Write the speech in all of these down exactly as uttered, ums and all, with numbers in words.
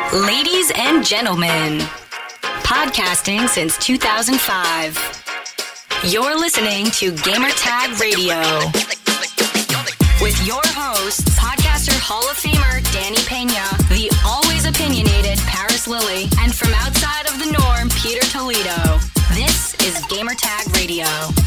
Ladies and gentlemen, podcasting since two thousand five. You're listening to Gamertag Radio. With your hosts, podcaster Hall of Famer Danny Pena, the always opinionated Paris Lilly, and from outside of the norm, Peter Toledo. This is Gamertag Radio.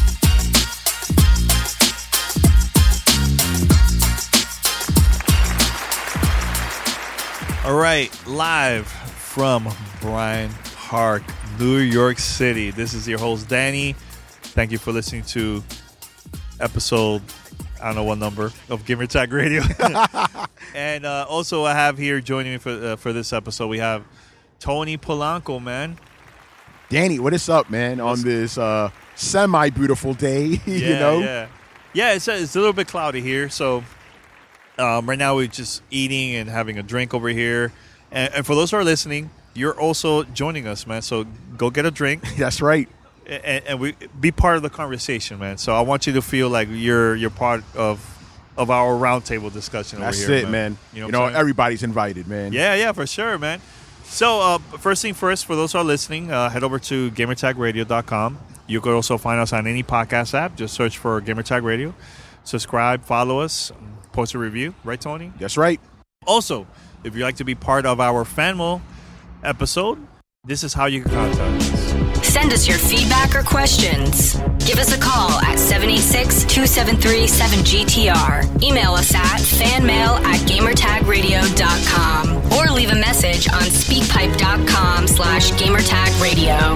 All right, live from Bryant Park, New York City. This is your host, Danny. Thank you for listening to episode, I don't know what number, of Gamertag Radio. And uh, also I have here joining me for uh, for this episode, we have Tony Polanco, man. Danny, what is up, man, on this uh, semi-beautiful day, you yeah, know? Yeah, yeah. It's a, it's a little bit cloudy here, so... Um, right now we're just eating and having a drink over here. And, and for those who are listening, you're also joining us, man. So go get a drink. That's right. And, and we be part of the conversation, man. So I want you to feel like you're you're part of of our roundtable discussion over That's here. That's it, man. man. You know, you know everybody's invited, man. Yeah, yeah, for sure, man. So uh, first thing first, for those who are listening, uh, head over to gamertag radio dot com. You could also find us on any podcast app. Just search for Gamertag Radio. Subscribe, follow us. Post a review, right, Tony? That's right. Also, if you'd like to be part of our FanMo episode, this is how you can contact us. Send us your feedback or questions. Give us a call at seven eight six, two seven three, seven G T R. Email us at fanmail at gamertag radio dot com or leave a message on speakpipe.com slash gamertag radio.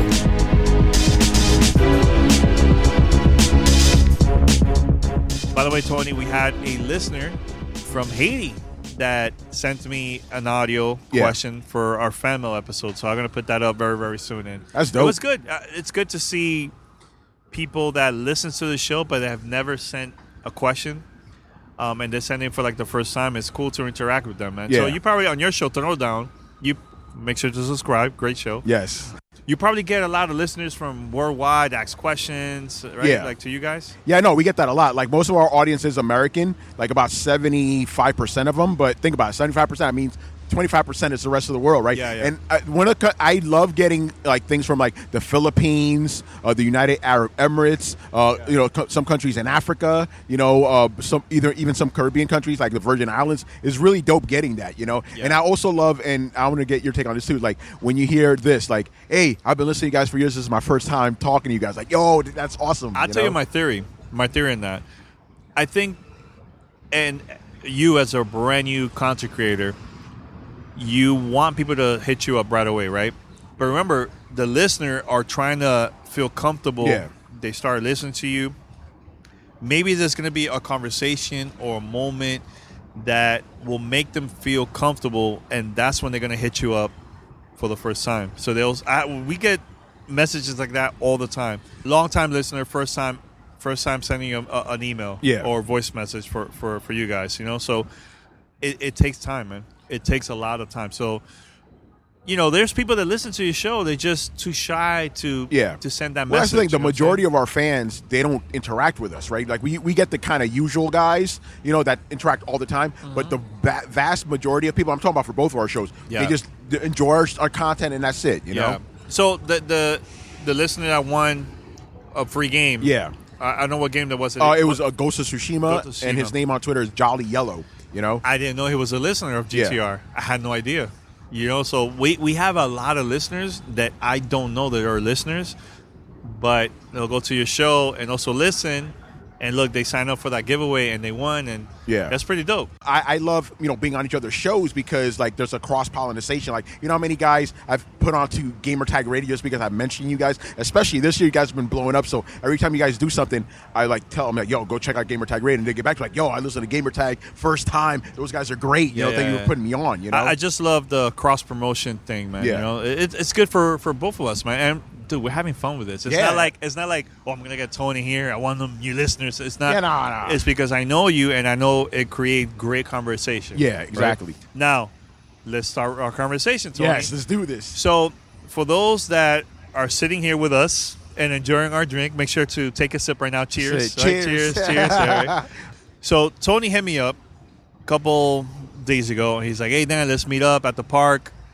By the way, Tony, we had a listener from Haiti that sent me an audio yeah. question for our fan mail episode. So I'm going to put that up very, very soon. And that's dope. It was good. Uh, it's good to see people that listen to the show but have never sent a question. Um, and they're sending for like the first time. It's cool to interact with them, man. Yeah. So you probably, on your show, Throwdown, you make sure to subscribe. Great show. Yes. You probably get a lot of listeners from worldwide, ask questions, right? Yeah. Like to you guys? Yeah, no, we get that a lot. Like most of our audience is American, like about seventy-five percent of them. But think about it, seventy-five percent means twenty-five percent is the rest of the world, right? Yeah, yeah. And I, one of the, I love getting like things from like the Philippines, uh, the United Arab Emirates, uh, yeah. you know, co- some countries in Africa, you know, uh, some either even some Caribbean countries like the Virgin Islands. Is really dope getting that, you know. Yeah. And I also love, and I want to get your take on this too. Like when you hear this, like, hey, I've been listening to you guys for years. This is my first time talking to you guys. Like, yo, that's awesome. I'll you tell know? you my theory. My theory in that, I think, and you as a brand new content creator, you want people to hit you up right away, right? But remember, the listener are trying to feel comfortable. Yeah. They start listening to you. Maybe there's going to be a conversation or a moment that will make them feel comfortable, and that's when they're going to hit you up for the first time. So they'll I, we get messages like that all the time. Long-time listener, first time first time sending you a, an email yeah. or voice message for, for, for you guys, you know? So it, it takes time, man. It takes a lot of time. So, you know, there's people that listen to your show. They're just too shy to yeah. to send that well, message. That's the thing. The you know majority of our fans, they don't interact with us, right? Like, we, we get the kind of usual guys, you know, that interact all the time. Mm-hmm. But the va- vast majority of people, I'm talking about for both of our shows, yeah. they just enjoy our, our content, and that's it, you yeah. know? So the, the, the listener that won a free game. Yeah. I, I don't know what game that was. Uh, it was uh, Ghost of Tsushima, Ghost of Tsushima, and his name on Twitter is Jolly Yellow. You know, I didn't know he was a listener of G T R. Yeah. I had no idea. You know, so we we have a lot of listeners that I don't know that are listeners, but they'll go to your show and also listen. And look, they signed up for that giveaway and they won, and yeah, that's pretty dope. I, I love, you know, being on each other's shows because, like, there's a cross-pollination. Like, you know how many guys I've put onto Gamertag Radio just because I've mentioned you guys? Especially this year, you guys have been blowing up. So every time you guys do something, I, like, tell them, like, yo, go check out Gamertag Radio. And they get back to, like, yo, I listen to Gamertag first time. Those guys are great. You yeah, know, yeah, thank you yeah. for putting me on, you know? I, I just love the cross-promotion thing, man. Yeah. You know, it, it's good for, for both of us, man. And dude, we're having fun with this. It's yeah. not like it's not like oh, I'm gonna get Tony here. I want them new listeners. It's not. Yeah, no, no. It's because I know you and I know it creates great conversation. Yeah, exactly. Right? Now, let's start our conversation, Tony. Yes, let's do this. So, for those that are sitting here with us and enjoying our drink, make sure to take a sip right now. Cheers. Say, right? cheers. Cheers. Cheers. All right. So, Tony hit me up a couple days ago. He's like, hey, Dan, let's meet up at the park.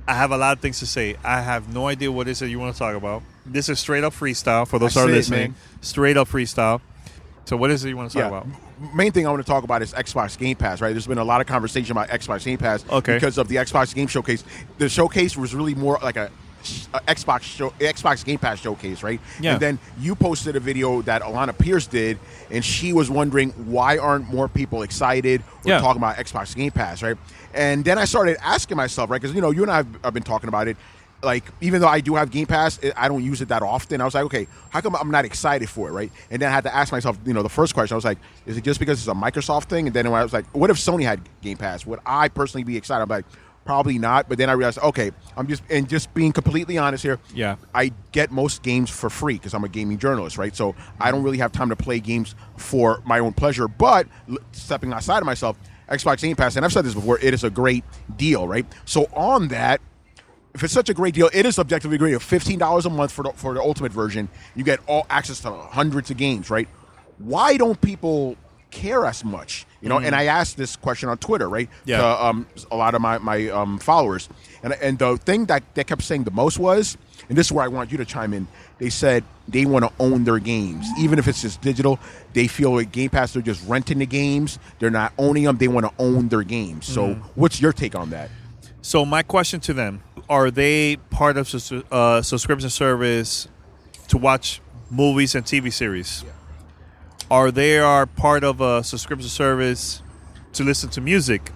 I have a lot of things to say. I have no idea what it is that you want to talk about. This is straight up freestyle for those who are That's it, listening. man. Straight up freestyle. So what is it you want to talk Yeah. about? Main thing I want to talk about is Xbox Game Pass, right? There's been a lot of conversation about Xbox Game Pass Okay. because of the Xbox Game Showcase. The showcase was really more like a, a Xbox show, Xbox Game Pass showcase, right? Yeah. And then you posted a video that Alana Pierce did, and she was wondering why aren't more people excited or Yeah. talking about Xbox Game Pass, right? And then I started asking myself, right? Because you know, you and I have, have been talking about it. Like, even though I do have Game Pass, it, I don't use it that often. I was like, okay, how come I'm not excited for it, right? And then I had to ask myself, you know, the first question, I was like, is it just because it's a Microsoft thing? And then I was like, what if Sony had Game Pass? Would I personally be excited? I'm like, probably not. But then I realized, okay, I'm just, and just being completely honest here, Yeah. I get most games for free because I'm a gaming journalist, right? So I don't really have time to play games for my own pleasure. But l- stepping outside of myself, Xbox Game Pass, and I've said this before, it is a great deal, right? So on that, if it's such a great deal, it is objectively great. fifteen dollars a month for the, for the ultimate version. You get all access to hundreds of games, right? Why don't people care as much? You know, mm-hmm. And I asked this question on Twitter, right? Yeah. To um, a lot of my, my um, followers. And, and the thing that they kept saying the most was, and this is where I want you to chime in, they said they want to own their games. Even if it's just digital, they feel like Game Pass, they're just renting the games. They're not owning them. They want to own their games. So Mm-hmm. what's your take on that? So my question to them, are they part of a uh, subscription service to watch movies and T V series? Yeah. Are they are part of a subscription service to listen to music?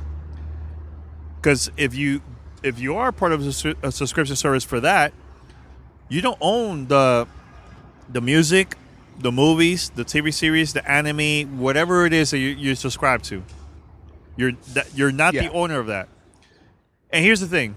Because if you if you are part of a, su- a subscription service for that, you don't own the the music, the movies, the T V series, the anime, whatever it is that you, you subscribe to. You're that, you're not Yeah. the owner of that. And here's the thing.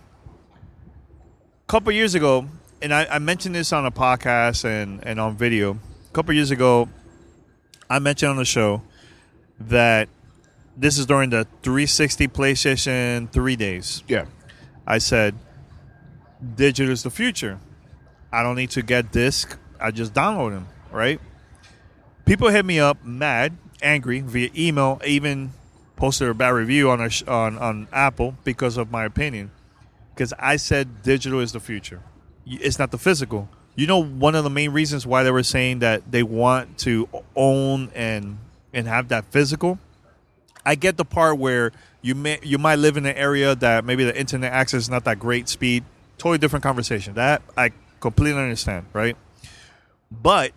A couple years ago, and I, I mentioned this on a podcast and, and on video. A couple years ago, I mentioned on the show that this is during the three sixty PlayStation three days. Yeah. I said, digital is the future. I don't need to get disc. I just download them, right? People hit me up mad, angry, via email, even posted a bad review on, a sh- on on Apple because of my opinion. Because I said digital is the future. It's not the physical. You know, one of the main reasons why they were saying that they want to own and and have that physical. I get the part where you may you might live in an area that maybe the internet access is not that great speed. Totally different conversation. That I completely understand, right? But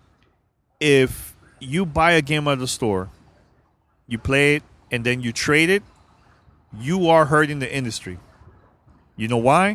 if you buy a game at the store, you play it, and then you trade it, you are hurting the industry. You know why?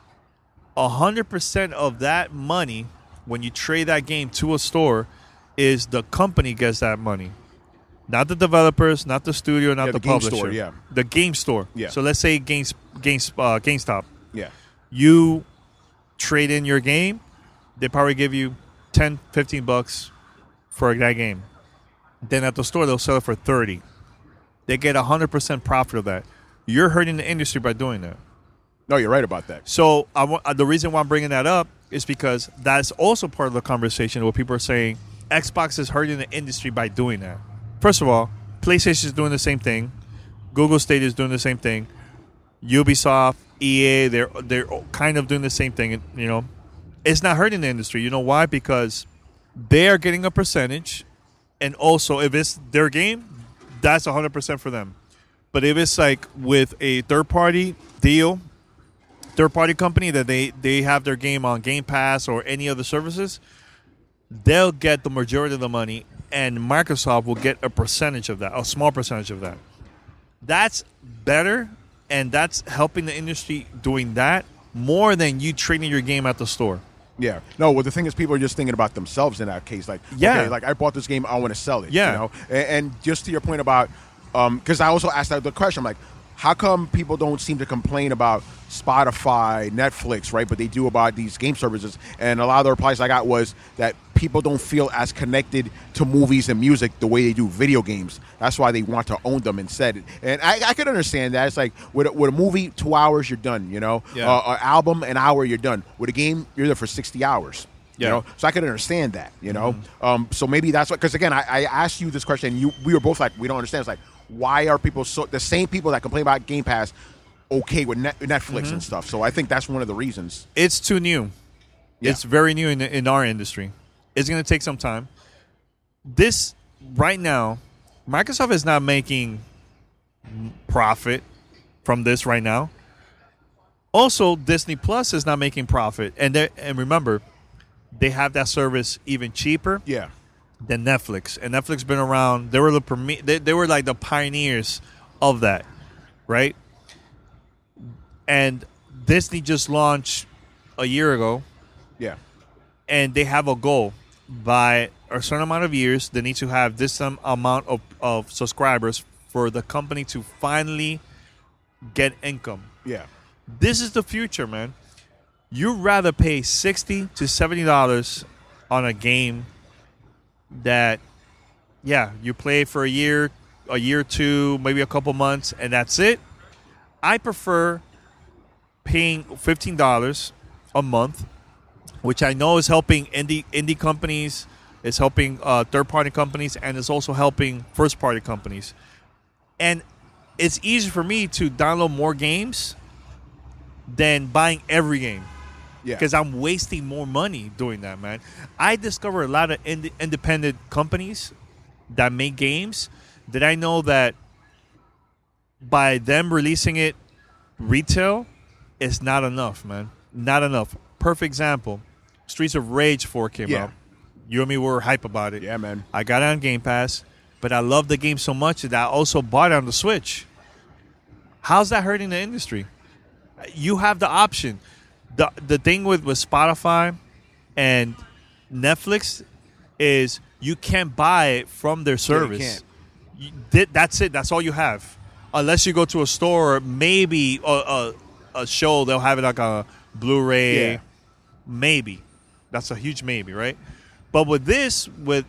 A hundred percent of that money, when you trade that game to a store, is the company gets that money. Not the developers, not the studio, not Yeah, the, the game publisher. store, yeah. The game store. Yeah. So let's say Games, Games, uh, GameStop. Yeah. You trade in your game, they probably give you ten, fifteen bucks for that game. Then at the store, they'll sell it for thirty. They get one hundred percent profit of that. You're hurting the industry by doing that. No, you're right about that. So I w- the reason why I'm bringing that up is because that's also part of the conversation where people are saying Xbox is hurting the industry by doing that. First of all, PlayStation is doing the same thing. Google Stadia is doing the same thing. Ubisoft, E A, they're they're kind of doing the same thing. You know, it's not hurting the industry. You know why? Because they are getting a percentage, and also if it's their game, that's one hundred percent for them. But if it's like with a third-party deal, third-party company that they, they have their game on Game Pass or any other services, they'll get the majority of the money, and Microsoft will get a percentage of that, a small percentage of that. That's better, and that's helping the industry doing that more than you trading your game at the store. Yeah. No, well, the thing is, people are just thinking about themselves in that case. Like, Yeah. okay, like I bought this game, I want to sell it. Yeah. You know? and, and just to your point about, because I also asked that the question, I'm like, how come people don't seem to complain about Spotify, Netflix, right? But they do about these game services. And a lot of the replies I got was that people don't feel as connected to movies and music the way they do video games. That's why they want to own them instead. And I, I could understand that. It's like with a, with a movie, two hours, you're done, you know? Yeah. Uh, an album, an hour, you're done. With a game, you're there for sixty hours. Yeah. You know, so I could understand that. You know, Mm-hmm. um, so maybe that's what. Because again, I, I asked you this question, and you we were both like, we don't understand. It's like, why are people so the same people that complain about Game Pass okay with Net- Netflix mm-hmm. and stuff. So I think that's one of the reasons. It's too new. Yeah. It's very new in in our industry. It's going to take some time. This right now, Microsoft is not making profit from this right now. Also, Disney Plus is not making profit, and and remember, they have that service even cheaper. Yeah. Than Netflix, and Netflix been around. They were the premi- they, they were like the pioneers of that, right? And Disney just launched a year ago. Yeah. And they have a goal. By a certain amount of years, they need to have this um, amount of, of subscribers for the company to finally get income. Yeah. This is the future, man. You'd rather pay sixty to seventy dollars on a game that, yeah, you play for a year, a year or two, maybe a couple months, and that's it. I prefer paying fifteen dollars a month, which I know is helping indie indie companies, it's helping uh, third-party companies, and it's also helping first-party companies. And it's easier for me to download more games than buying every game. Yeah. Because I'm wasting more money doing that, man. I discover a lot of ind- independent companies that make games that I know that by them releasing it retail, it's not enough, man. Not enough. Perfect example. Streets of Rage four came yeah. out. You and me were hype about it. Yeah, man. I got it on Game Pass, but I love the game so much that I also bought it on the Switch. How's that hurting the industry? You have the option. The the thing with, with Spotify and Netflix is you can't buy it from their service. Yeah, you can't. You, th- that's it. That's all you have. Unless you go to a store, maybe a, a, a show, they'll have it like a Blu-ray. Yeah. Maybe. That's a huge maybe, right? But with this, with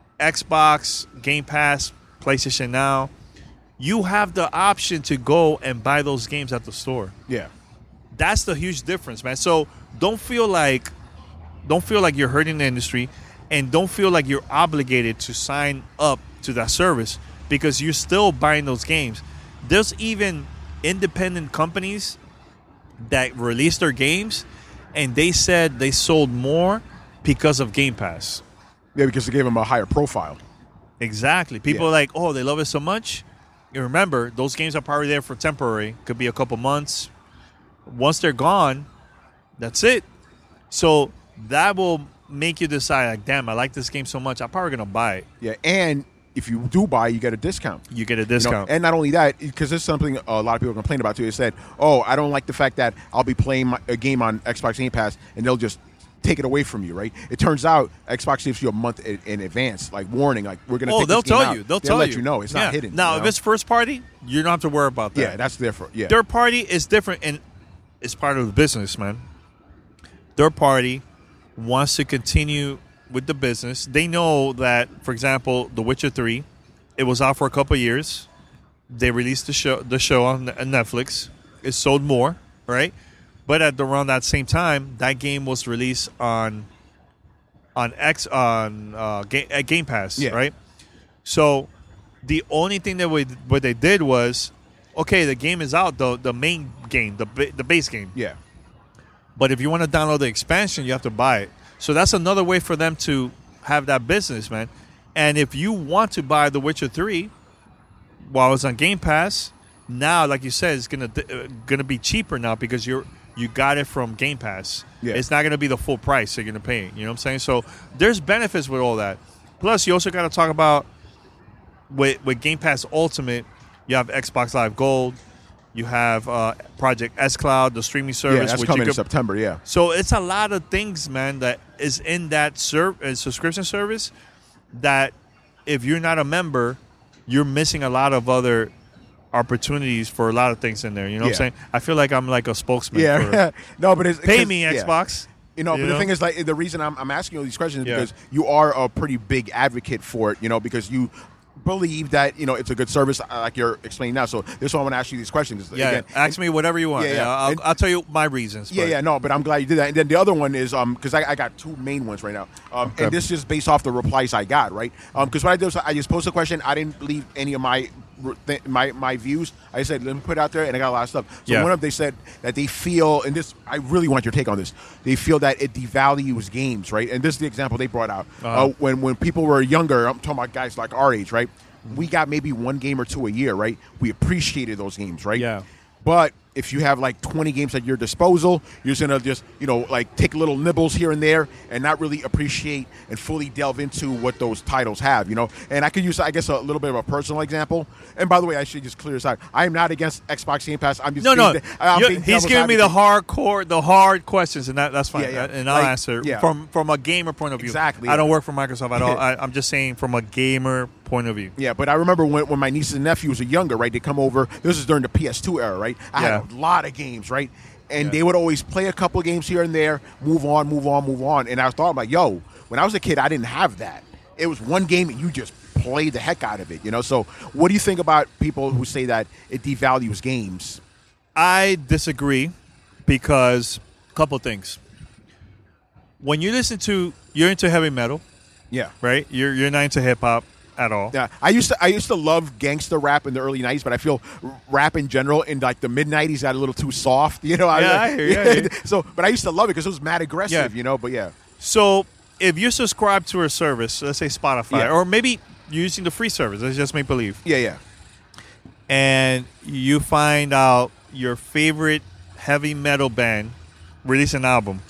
Xbox, Game Pass, PlayStation Now, you have the option to go and buy those games at the store. Yeah. That's the huge difference, man. So don't feel like don't feel like you're hurting the industry, and don't feel like you're obligated to sign up to that service because you're still buying those games. There's even independent companies that release their games, and they said they sold more because of Game Pass. Yeah, because they gave them a higher profile. Exactly. People Yeah. are like, oh, they love it so much. You remember, those games are probably there for temporary. Could be a couple months. Once they're gone, that's it. So that will make you decide, like, damn, I like this game so much, I'm probably going to buy it. Yeah, and if you do buy, you get a discount. You get a You know, discount. and not only that, because this is something a lot of people complain about too. Is that, oh, I don't like the fact that I'll be playing my, a game on Xbox Game Pass and they'll just take it away from you, right? It turns out Xbox gives you a month in, in advance, like warning, like we're going to. Oh, take they'll this game tell out. you. They'll, They'll tell let you. you know. It's Yeah. not hidden. Now, you if know? it's first party, you don't have to worry about that. yeah, that's different. Yeah, Third party is different, and it's part of the business, man. Third party wants to continue with the business. They know that, for example, The Witcher three, it was out for a couple of years. They released the show, the show on Netflix. It sold more, right? But at the, around that same time, that game was released on on X on uh, Game, at Game Pass, Yeah. right? So the only thing that we, what they did was, okay, the game is out, the the main game, the ba- the base game. yeah, But if you want to download the expansion, you have to buy it. So that's another way for them to have that business, man. And if you want to buy The Witcher three while it's on Game Pass, now, like you said, it's gonna uh, gonna be cheaper now because you're you got it from Game Pass. Yeah. It's not gonna be the full price you're gonna pay. You know what I'm saying? So there's benefits with all that. Plus, you also got to talk about with with Game Pass Ultimate, you have Xbox Live Gold. You have uh, Project xCloud, the streaming service. yeah. That's which coming you in could, September. Yeah, so it's a lot of things, man, that is in that ser- uh, subscription service that if you're not a member, you're missing a lot of other opportunities for a lot of things in there. You know what I'm Yeah. saying? I feel like I'm like a spokesman. yeah. For, no, but it's pay 'cause- me, yeah. Xbox. You know, You but know? the thing is, like, the reason I'm, I'm asking you all these questions is Yeah. because you are a pretty big advocate for it, you know, because you believe that, you know, it's a good service, uh, like you're explaining now. So this is why I want to ask you these questions. Yeah, Again, ask and- me whatever you want. Yeah, Yeah, yeah. I'll, And- I'll tell you my reasons. Yeah, but- yeah, no, but I'm glad you did that. And then the other one is, um, because I, I got two main ones right now. Um, Okay. And this is based off the replies I got, right? Um, because what I did was I just posted a question. I didn't leave any of my th- my my views. I said, let me put it out there, and I got a lot of stuff. So Yeah. one of them, they said that they feel, and this, I really want your take on this. They feel that it devalues games, right? And this is the example they brought out. Uh-huh. Uh, when when people were younger, I'm talking about guys like our age, right? We got maybe one game or two a year, right? We appreciated those games, right? Yeah. But if you have like twenty games at your disposal, you're just gonna just, you know, like take little nibbles here and there and not really appreciate and fully delve into what those titles have, you know. And I could use, I guess, a little bit of a personal example. And by the way, I should just clear this out. I am not against Xbox Game Pass. I'm just No, no. being, I'm You're- being he's devil's giving me the advocate. hardcore, the hard questions, and that, that's fine. Yeah, yeah. And I'll Like, answer yeah. from from a gamer point of view. Exactly. I don't work for Microsoft at all. I, I'm just saying from a gamer point of view. Yeah, but I remember when, when my nieces and nephews were younger, right? They come over. This is during the P S two era, right? I Yeah. had a lot of games, right? And Yeah. they would always play a couple of games here and there, move on, move on, move on. And I thought, like, yo, when I was a kid, I didn't have that. It was one game and you just played the heck out of it, you know? So what do you think about people who say that it devalues games? I disagree because a couple things. When you listen to, you're into heavy metal, Yeah. right? You're you're not into hip hop at all. Yeah, I used to I used to love gangster rap in the early nineties, but I feel rap in general in like the mid nineties got a little too soft, you know. Yeah, I hear you, I hear you. So, but I used to love it because it was mad aggressive, Yeah. you know. But yeah, So if you subscribe to a service, let's say Spotify, Yeah. or maybe you're using the free service, let's just make believe, yeah, yeah, and you find out your favorite heavy metal band release an album,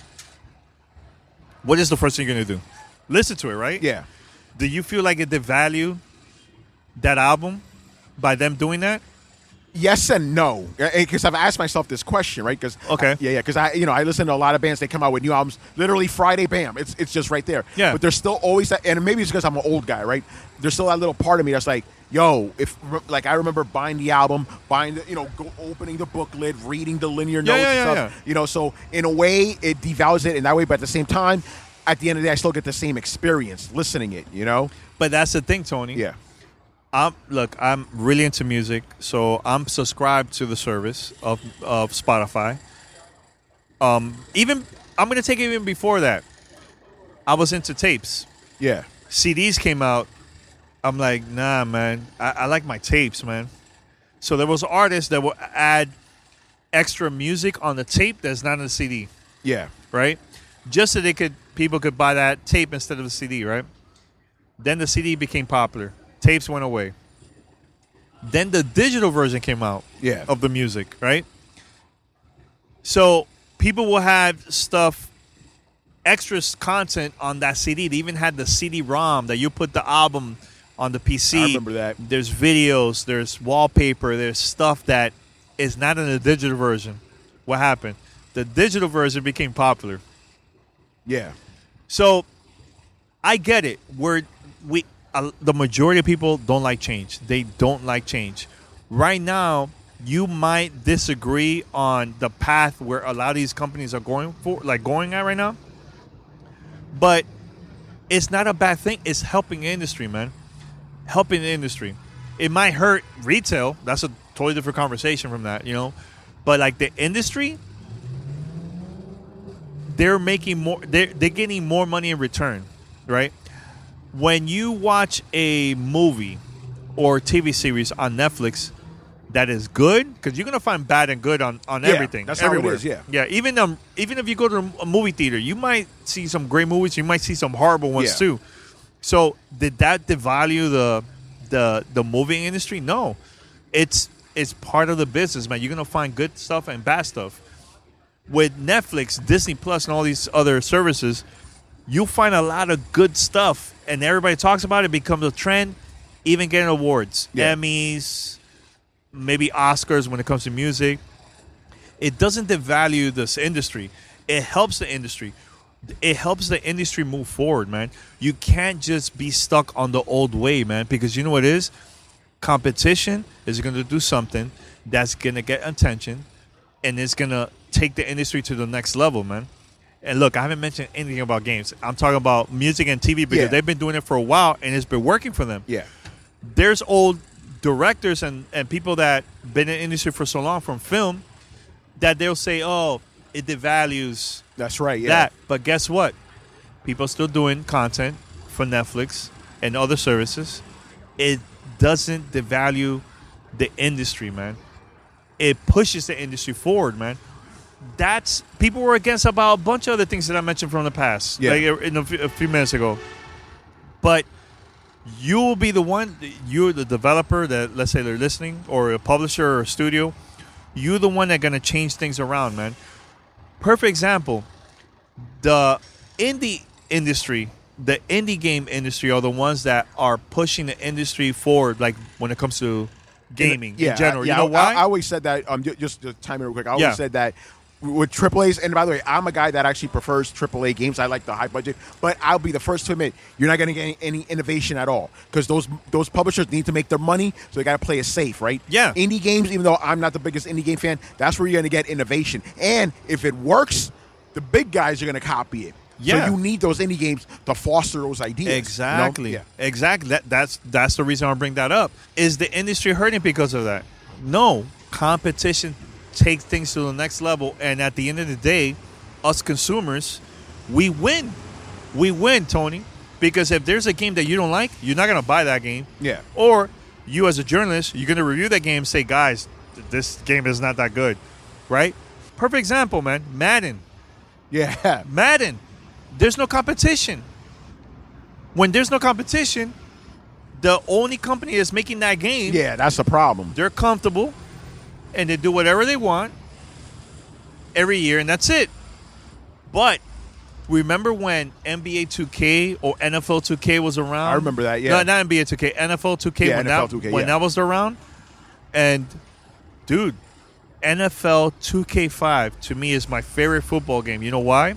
what is the first thing you're going to do? Listen to it, right? yeah. Do you feel like it devalue that album by them doing that? Yes and no, because I've asked myself this question, right? Because Okay. yeah, yeah, because I, you know, I listen to a lot of bands. They come out with new albums, literally Friday, bam, it's it's just right there. Yeah. But there's still always that, and maybe it's because I'm an old guy, right? There's still that little part of me that's like, yo, if like I remember buying the album, buying the, you know, go, opening the booklet, reading the linear Yeah, notes, yeah, and yeah, stuff. yeah. You know, so in a way, it devalues it in that way, but at the same time, at the end of the day, I still get the same experience listening it. You know? But that's the thing, Tony. Yeah. I'm look, I'm really into music, so I'm subscribed to the service of of Spotify. Um, even I'm gonna take it even before that. I was into tapes. Yeah. C Ds came out. I'm like, nah, man. I, I like my tapes, man. So there was artists that will add extra music on the tape that's not on the C D, Yeah. right? Just so they could people could buy that tape instead of the C D, right? Then the C D became popular. Tapes went away. Then the digital version came out Yeah. of the music, right? So people will have stuff, extra content on that C D. They even had the C D ROM that you put the album on the P C. I remember that. There's videos, there's wallpaper, there's stuff that is not in the digital version. What happened? The digital version became popular. Yeah. So I get it. We're we uh, the majority of people don't like change. They don't like change. Right now, you might disagree on the path where a lot of these companies are going for, like going at right now. But it's not a bad thing. It's helping the industry, man. Helping the industry. It might hurt retail. That's a totally different conversation from that, you know. But like the industry, they're making more. They're they're getting more money in return, right? When you watch a movie or T V series on Netflix that is good, because you're gonna find bad and good on, on Yeah, everything. that's how it everywhere. is, yeah. yeah. Even um, even if you go to a movie theater, you might see some great movies. You might see some horrible ones Yeah. too. So did that devalue the the the movie industry? No, it's it's part of the business, man. You're gonna find good stuff and bad stuff. With Netflix, Disney Plus, and all these other services, you'll find a lot of good stuff, and everybody talks about it. Becomes a trend, even getting awards, Yeah. Emmys, maybe Oscars when it comes to music. It doesn't devalue this industry. It helps the industry. It helps the industry move forward, man. You can't just be stuck on the old way, man, because you know what it is? Competition is going to do something that's going to get attention, and it's going to take the industry to the next level, man. And look, I haven't mentioned anything about games. I'm talking about music and T V because Yeah. they've been doing it for a while, and it's been working for them. Yeah. There's old directors and, and people that been in the industry for so long from film that they'll say, oh, it devalues That's right. Yeah. that. But guess what? People still doing content for Netflix and other services. It doesn't devalue the industry, man. It pushes the industry forward, man. That's people were against about a bunch of other things that I mentioned from the past, Yeah. like in a, few, a few minutes ago. But you will be the one. You're the developer that, let's say, they're listening, or a publisher or a studio. You're the one that's gonna change things around, man. Perfect example. The indie industry, the indie game industry, are the ones that are pushing the industry forward. Like when it comes to gaming yeah, in general. Yeah, you know why? I, I always said that. Um, ju- just to time it real quick. I always Yeah. said that with triple A's. And by the way, I'm a guy that actually prefers triple A games. I like the high budget, but I'll be the first to admit you're not going to get any, any innovation at all because those those publishers need to make their money, so they got to play it safe, right? Yeah. Indie games, even though I'm not the biggest indie game fan, that's where you're going to get innovation. And if it works, the big guys are going to copy it. Yeah. So you need those indie games to foster those ideas. you know? Exactly. Yeah. Exactly. That, that's that's the reason I bring that up. Is the industry hurting because of that? No. Competition takes things to the next level, and at the end of the day, us consumers, we win. We win, Tony. Because if there's a game that you don't like, you're not going to buy that game. Yeah. Or you as a journalist, you're going to review that game and say, guys, th- this game is not that good. Right? Perfect example, man. Madden. Yeah. Madden. There's no competition. When there's no competition, the only company that's making that game, Yeah, that's the problem. they're comfortable and they do whatever they want every year, and that's it. But remember when N B A two K or N F L two K was around? I remember that, yeah. No, not N B A two K, N F L two K, Yeah, when, N F L that, two K, when yeah. that was around. And, dude, N F L two K five to me is my favorite football game. You know why?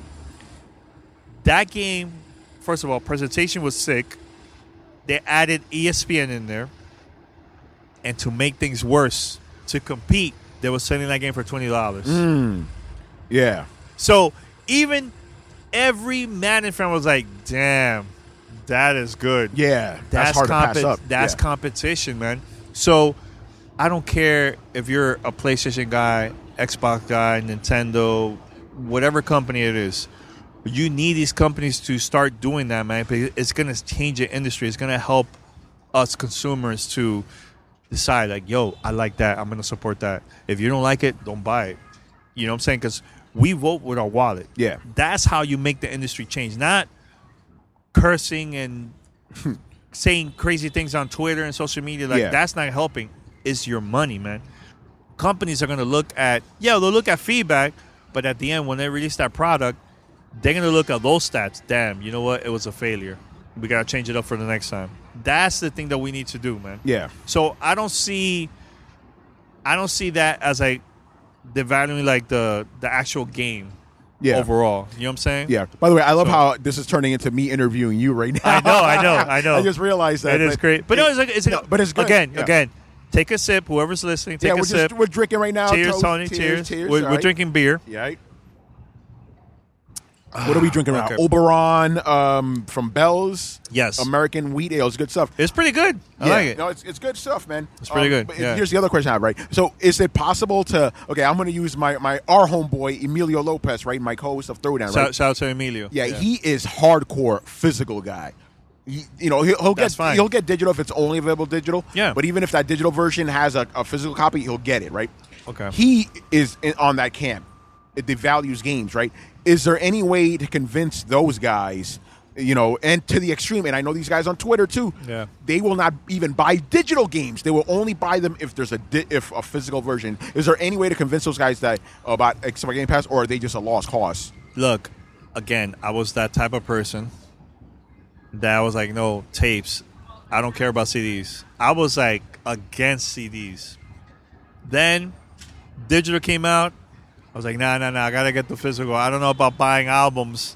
That game, first of all, presentation was sick. They added E S P N in there. And to make things worse, to compete, they were selling that game for twenty dollars. Mm. Yeah. So even every Madden fan was like, damn, that is good. Yeah. That's, hard compe- to pass up. That's yeah. competition, man. So I don't care if you're a PlayStation guy, Xbox guy, Nintendo, whatever company it is. You need these companies to start doing that, man, because it's going to change the industry. It's going to help us consumers to decide, like, yo, I like that. I'm going to support that. If you don't like it, don't buy it. You know what I'm saying? Because we vote with our wallet. Yeah. That's how you make the industry change, not cursing and saying crazy things on Twitter and social media. Like, Yeah. that's not helping. It's your money, man. Companies are going to look at, yeah, they'll look at feedback, but at the end, when they release that product, they're going to look at those stats. Damn, you know what? It was a failure. We got to change it up for the next time. That's the thing that we need to do, man. Yeah. So I don't see I don't see that as like devaluing like the the actual game Yeah. overall. You know what I'm saying? Yeah. By the way, I love So- how this is turning into me interviewing you right now. I know, I know, I know. I just realized that. It is but- great. But no, it's like it's like, No, but it's good. again, Yeah. again. Take a sip, whoever's listening, take yeah, a we're sip. just we're drinking right now. cheers, Toast. Tony. Cheers. Cheers. cheers, we're all we're right. drinking beer. Yeah. Right. What are we drinking right Okay. now? Oberon um, from Bell's. Yes. American wheat ale. It's good stuff. It's pretty good. I yeah. like it. No, it's, it's good stuff, man. It's pretty good, but yeah. Here's the other question I have, right? So, is it possible to? Okay, I'm going to use my my our homeboy Emilio Lopez, right? My co-host of Throwdown, Shout, right? shout out to Emilio. Yeah, he is hardcore physical guy. He, you know, he'll, he'll That's get fine. he'll get digital if it's only available digital. Yeah. But even if that digital version has a, a physical copy, he'll get it, right? Okay. He is in, on that camp. It devalues games, right? Is there any way to convince those guys, you know, and to the extreme? And I know these guys on Twitter too. Yeah. They will not even buy digital games. They will only buy them if there's a di- if a physical version. Is there any way to convince those guys that about Xbox Game Pass, or are they just a lost cause? Look, again, I was that type of person that was like, no, tapes. I don't care about C Ds. I was like against C Ds. Then digital came out. I was like, nah, nah, nah, I got to get the physical. I don't know about buying albums.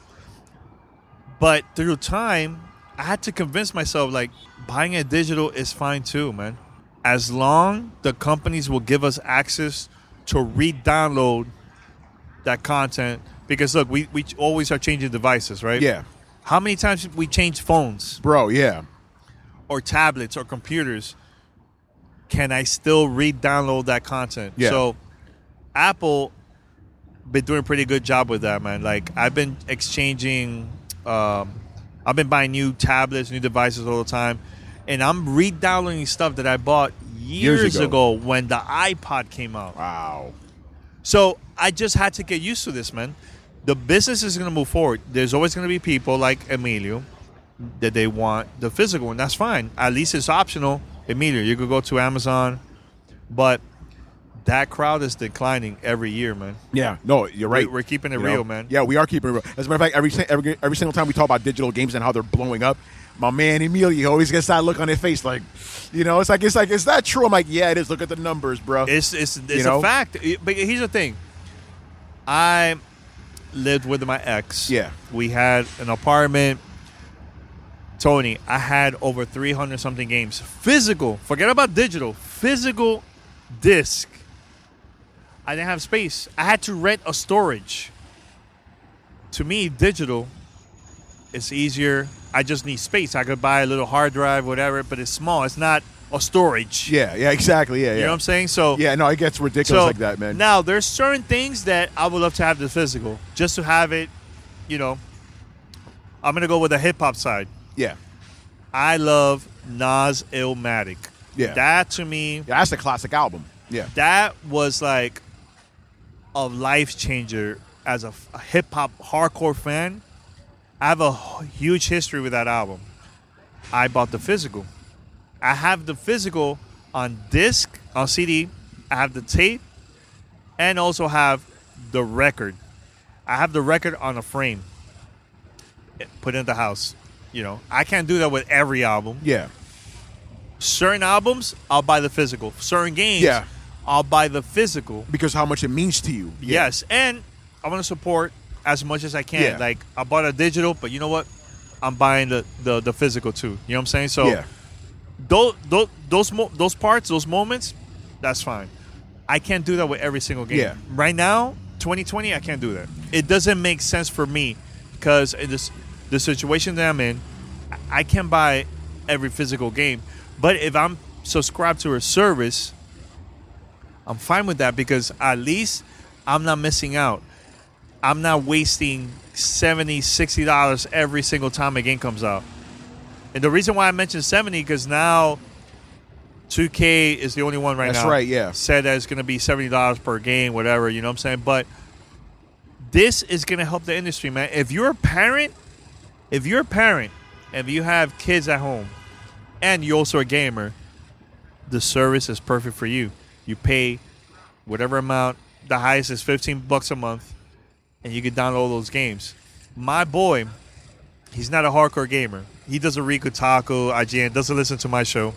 But through time, I had to convince myself, like, buying a digital is fine too, man. As long the companies will give us access to re-download that content. Because, look, we, we always are changing devices, right? Yeah. How many times we change phones Bro, yeah. or tablets or computers? Can I still re-download that content? Yeah. So Apple been doing a pretty good job with that, man. Like, I've been exchanging, um, I've been buying new tablets, new devices all the time, and I'm re-downloading stuff that I bought years, Years ago. ago. when the iPod came out. Wow. So I just had to get used to this, man. The business is going to move forward. There's always going to be people like Emilio that they want the physical, and that's fine. At least it's optional. Emilio, you could go to Amazon, but that crowd is declining every year, man. Yeah, no, you're right. We're keeping it You real, know? man. Yeah, we are keeping it real. As a matter of fact, every, si- every every single time we talk about digital games and how they're blowing up, my man Emilio always gets that look on his face, like, you know, it's like it's like, is that true? I'm like, yeah, it is. Look at the numbers, bro. It's it's it's You know? a fact. It- But here's the thing. I lived with my ex. Yeah. We had an apartment. Tony, I had over three hundred something games. Physical. Forget about digital. Physical disc. I didn't have space. I had to rent a storage. To me, digital, it's easier. I just need space. I could buy a little hard drive, whatever, but it's small. It's not a storage. yeah, yeah, exactly. Yeah, yeah. You know what I'm saying? So Yeah, no, it gets ridiculous so like that, man. now there's certain things that I would love to have the physical, just to have it. You know, I'm gonna go with the hip hop side. yeah, I love Nas Illmatic. Yeah. That to me, yeah, that's a classic album. Yeah, that was like a life changer as a, a hip hop hardcore fan. I have a h- huge history with that album. I bought the physical. I have the physical on disc, on C D. I have the tape, and also have the record. I have the record on a frame. Put it in the house. You know, I can't do that with every album. yeah, Certain albums, I'll buy the physical. Certain games, Yeah. I'll buy the physical. because how much it means to you. Yeah. Yes, and I want to support as much as I can. Yeah. Like, I bought a digital, but you know what? I'm buying the, the, the physical too. You know what I'm saying? So yeah, those those those, mo- those parts, those moments, that's fine. I can't do that with every single game. Yeah. Right now, twenty twenty, I can't do that. It doesn't make sense for me because in this the situation that I'm in, I can't buy every physical game. But if I'm subscribed to a service, I'm fine with that because at least I'm not missing out. I'm not wasting seventy dollars, sixty dollars every single time a game comes out. And the reason why I mentioned seventy because now two K is the only one right That's now. right, yeah. Said that it's going to be seventy dollars per game, whatever, you know what I'm saying? But this is going to help the industry, man. If you're a parent, if you're a parent, if you have kids at home, and you're also a gamer, the service is perfect for you. You pay whatever amount, the highest is fifteen bucks a month, and you can download those games. My boy, he's not a hardcore gamer. He doesn't read Kotaku, I G N, doesn't listen to my show.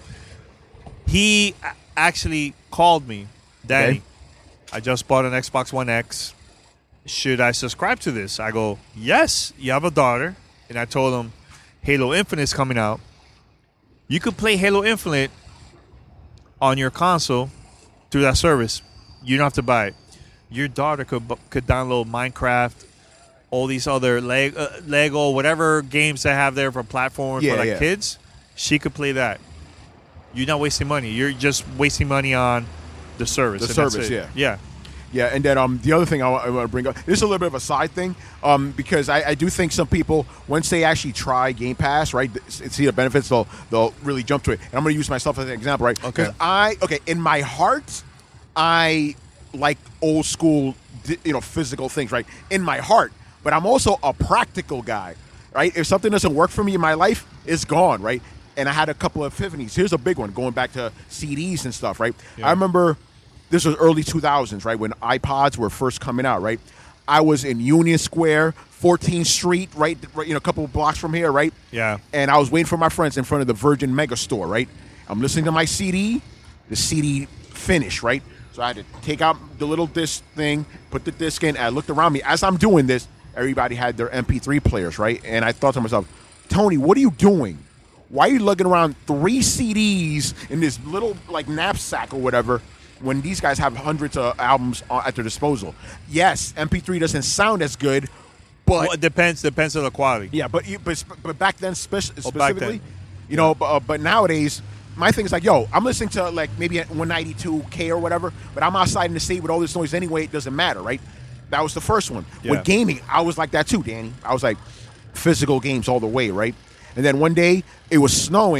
He a- actually called me, Danny, Okay. I just bought an Xbox One X. Should I subscribe to this? I go, yes, you have a daughter. And I told him, Halo Infinite is coming out. You could play Halo Infinite on your console through that service. You don't have to buy it. Your daughter could bu- could download Minecraft, all these other Leg- uh, Lego, whatever games they have there for platforms Yeah, for like yeah. kids. She could play that. You're not wasting money. You're just wasting money on the service. The and that's service, it. yeah. Yeah. Yeah, and then um, the other thing I, wa- I want to bring up, this is a little bit of a side thing, um, because I, I do think some people, once they actually try Game Pass, right, th- see the benefits, they'll they'll really jump to it. And I'm going to use myself as an example, right? Okay. 'Cause I, okay, in my heart, I like old school, di- you know, physical things, right? In my heart, but I'm also a practical guy, right? If something doesn't work for me in my life, it's gone, right? And I had a couple of epiphanies. Here's a big one, going back to C Ds and stuff, right? Yeah. I remember. This was early two thousands, right, when iPods were first coming out, right? I was in Union Square, fourteenth Street, right, right, you know, a couple of blocks from here, right? Yeah. And I was waiting for my friends in front of the Virgin Mega Store, right? I'm listening to my C D, the C D finished, right? So I had to take out the little disc thing, put the disc in, and I looked around me. As I'm doing this, everybody had their M P three players, right? And I thought to myself, Tony, what are you doing? Why are you lugging around three C Ds in this little, like, knapsack or whatever, when these guys have hundreds of albums on- at their disposal? Yes, M P three doesn't sound as good, but Well, it depends. Depends on the quality. yeah, but you, but, but back then spec- Oh, back specifically, then. you know, but, uh, but nowadays, my thing is like, yo, I'm listening to like maybe at one ninety-two K or whatever, but I'm outside in the city with all this noise anyway. It doesn't matter, right? That was the first one. Yeah. With gaming, I was like that too, Danny. I was like physical games all the way, right? And then one day it was snowing,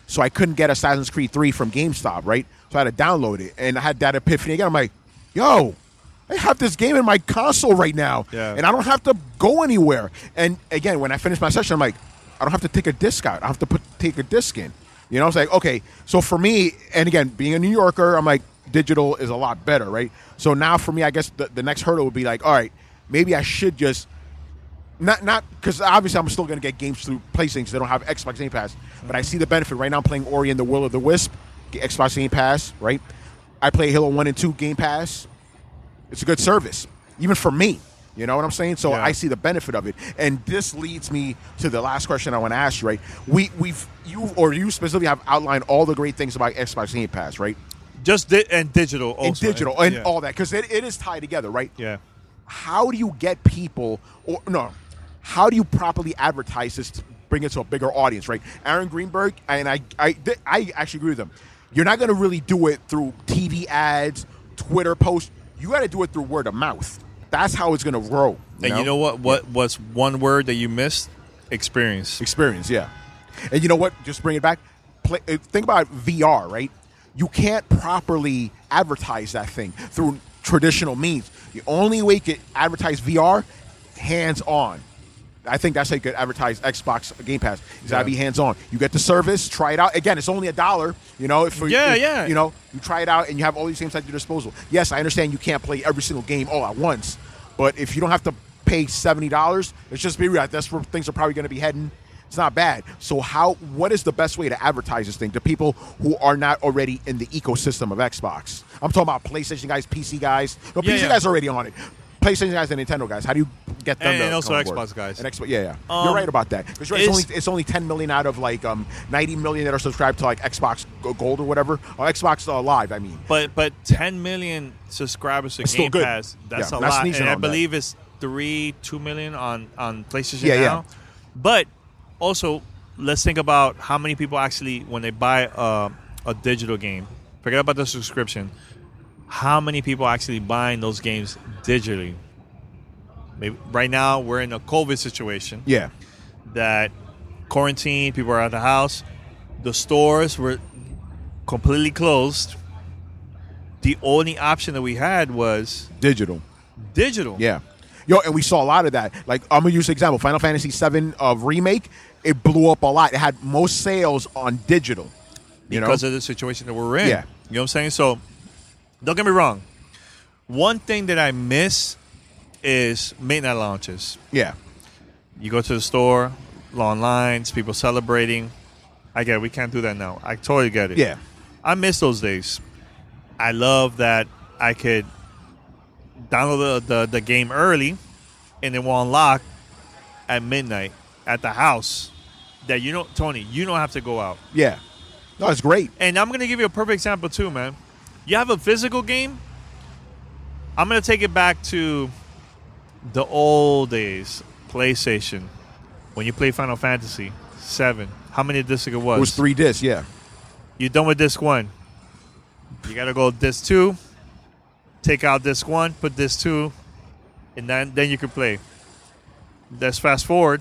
so I couldn't get Assassin's Creed three from GameStop, right? So I had to download it, and I had that epiphany again. I'm like, yo, I have this game in my console right now, yeah. and I don't have to go anywhere. And again, when I finished my session, I'm like, I don't have to take a disc out. I have to put take a disc in. You know, it's like, okay, so for me, and again, being a New Yorker, I'm like, digital is a lot better, right? So now for me, I guess the, the next hurdle would be like, all right, maybe I should just, not, not because obviously I'm still going to get games through PlayStation because they don't have Xbox Game Pass, but I see the benefit. Right now I'm playing Ori and the Will of the Wisp, Xbox Game Pass, right? I play Halo one and two Game Pass. It's a good service, even for me. You know what I'm saying? So yeah. I see the benefit of it. And this leads me to the last question I want to ask you, right? We, we've, you or you specifically have outlined all the great things about Xbox Game Pass, right? Just di- and digital also. And digital and yeah. all that, because it, it is tied together, right? Yeah. How do you get people, or no, how do you properly advertise this to bring it to a bigger audience, right? Aaron Greenberg, and I, I, I actually agree with him. You're not going to really do it through T V ads, Twitter posts. You got to do it through word of mouth. That's how it's going to grow. You and know? you know what? What was one word that you missed? Experience. Experience, yeah. And you know what? Just bring it back. Play, think about V R, right? You can't properly advertise that thing through traditional means. The only way you can advertise V R, hands-on. I think that's how you could advertise Xbox Game Pass. Is yeah. to be hands-on. You get the service, try it out. Again, it's only a dollar. You know, if yeah, if, yeah. You know, you try it out and you have all these games at your disposal. Yes, I understand you can't play every single game all at once, but if you don't have to pay seventy dollars, let's just be real. That's where things are probably going to be heading. It's not bad. So how? What is the best way to advertise this thing to people who are not already in the ecosystem of Xbox? I'm talking about PlayStation guys, P C guys. No, yeah, P C yeah. guys are already on it. PlayStation guys and Nintendo guys. How do you get them? And, to and also come on board? Xbox guys. And Xbox, yeah, yeah. Um, You're right about that. Because right, it's is- only it's only ten million out of like um, ninety million that are subscribed to like Xbox Gold or whatever, or Xbox uh, Live. I mean, But but ten million subscribers to It's still Game good. Pass. That's Yeah, a not lot, sneezing and I on that. believe it's three, two million on on PlayStation Yeah, now. yeah. But also, let's think about how many people actually, when they buy a, a digital game, forget about the subscription. How many people actually buying those games digitally? Maybe right now we're in a COVID situation. yeah, That quarantine, people are at the house, the stores were completely closed. The only option that we had was digital. digital. Yeah. Yo, and we saw a lot of that. Like, I'm going to use an example. Final Fantasy seven of Remake, it blew up a lot. It had most sales on digital. You because know? of the situation that we're in. Yeah. You know what I'm saying? So, don't get me wrong. One thing that I miss is midnight launches. Yeah. You go to the store, long lines, people celebrating. I get it. We can't do that now. I totally get it. Yeah. I miss those days. I love that I could download the, the, the game early and it will unlock at midnight at the house. That you don't, Tony, you don't have to go out. Yeah. No, it's great. And I'm going to give you a perfect example too, man. You have a physical game. I'm going to take it back to the old days, PlayStation. When you play Final Fantasy seven, how many discs it was? It was three discs, yeah. You're done with disc one. You got to go disc two, take out disc one, put disc two, and then, then you can play. Let's fast forward.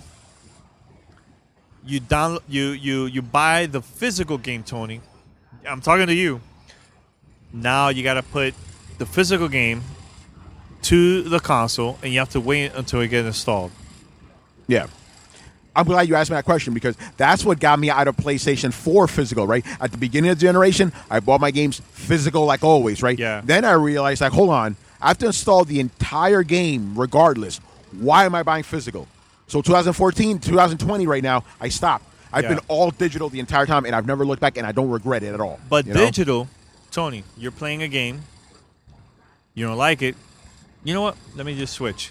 You download, you you you buy the physical game, Tony. I'm talking to you. Now you got to put the physical game to the console, and you have to wait until it gets installed. Yeah. I'm glad you asked me that question because that's what got me out of PlayStation four physical, right? At the beginning of the generation, I bought my games physical like always, right? Yeah. Then I realized, like, hold on, I have to install the entire game regardless. Why am I buying physical? So twenty fourteen, twenty twenty right now, I stopped. I've Yeah. been all digital the entire time, and I've never looked back, and I don't regret it at all. But you know? digital, Tony, you're playing a game. You don't like it. You know what? Let me just switch.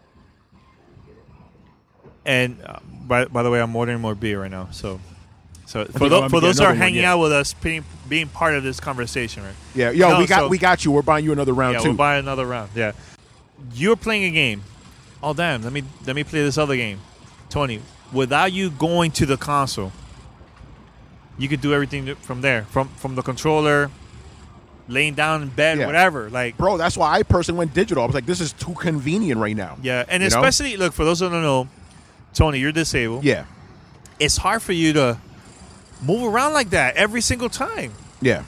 And uh, by by the way, I'm ordering more beer right now. So, so for, think I'm tho- gonna for get those that are another one, hanging yeah. out with us, being, being part of this conversation, right? Yeah, yo, No, we got so- we got you. We're buying you another round Yeah, too. we'll buy another round. Yeah, you're playing a game. Oh damn! Let me let me play this other game, Tony. Without you going to the console, you could do everything from there, from from the controller, laying down in bed, Yeah. whatever. Like, Bro, that's why I personally went digital. I was like, this is too convenient right now. yeah, and You know? especially look for those who don't know, Tony, you're disabled. Yeah. It's hard for you to move around like that every single time. Yeah.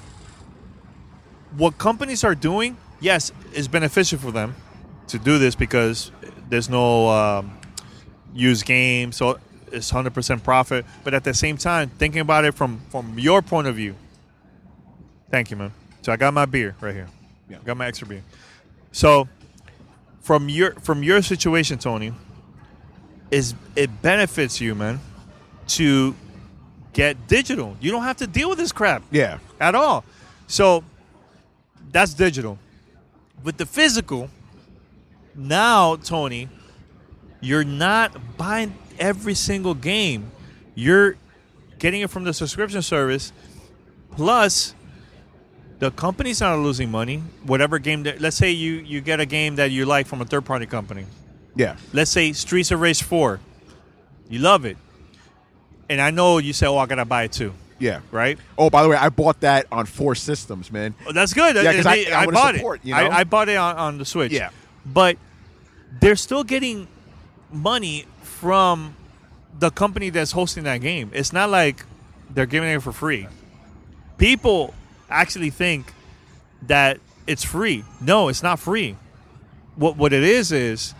What companies are doing, yes, is beneficial for them to do this because there's no um, used game, so it's one hundred percent profit. But at the same time, thinking about it from, from your point of view, thank you, man. So I got my beer right here. Yeah. I got my extra beer. So from your from your situation, Tony, is it benefits you, man, to get digital. You don't have to deal with this crap. Yeah. At all. So that's digital. With the physical, now, Tony, you're not buying every single game. You're getting it from the subscription service. Plus, the company's not losing money. Whatever game that, let's say you, you get a game that you like from a third-party company. Yeah. Let's say Streets of Rage four. You love it. And I know you say, oh, I got to buy it too. Yeah. Right? Oh, by the way, I bought that on four systems, man. Oh, that's good. Yeah, 'cause I- I I wanna bought support, it. you know? I, I bought it on, on the Switch. Yeah. But they're still getting money from the company that's hosting that game. It's not like they're giving it for free. People actually think that it's free. No, it's not free. What what it is is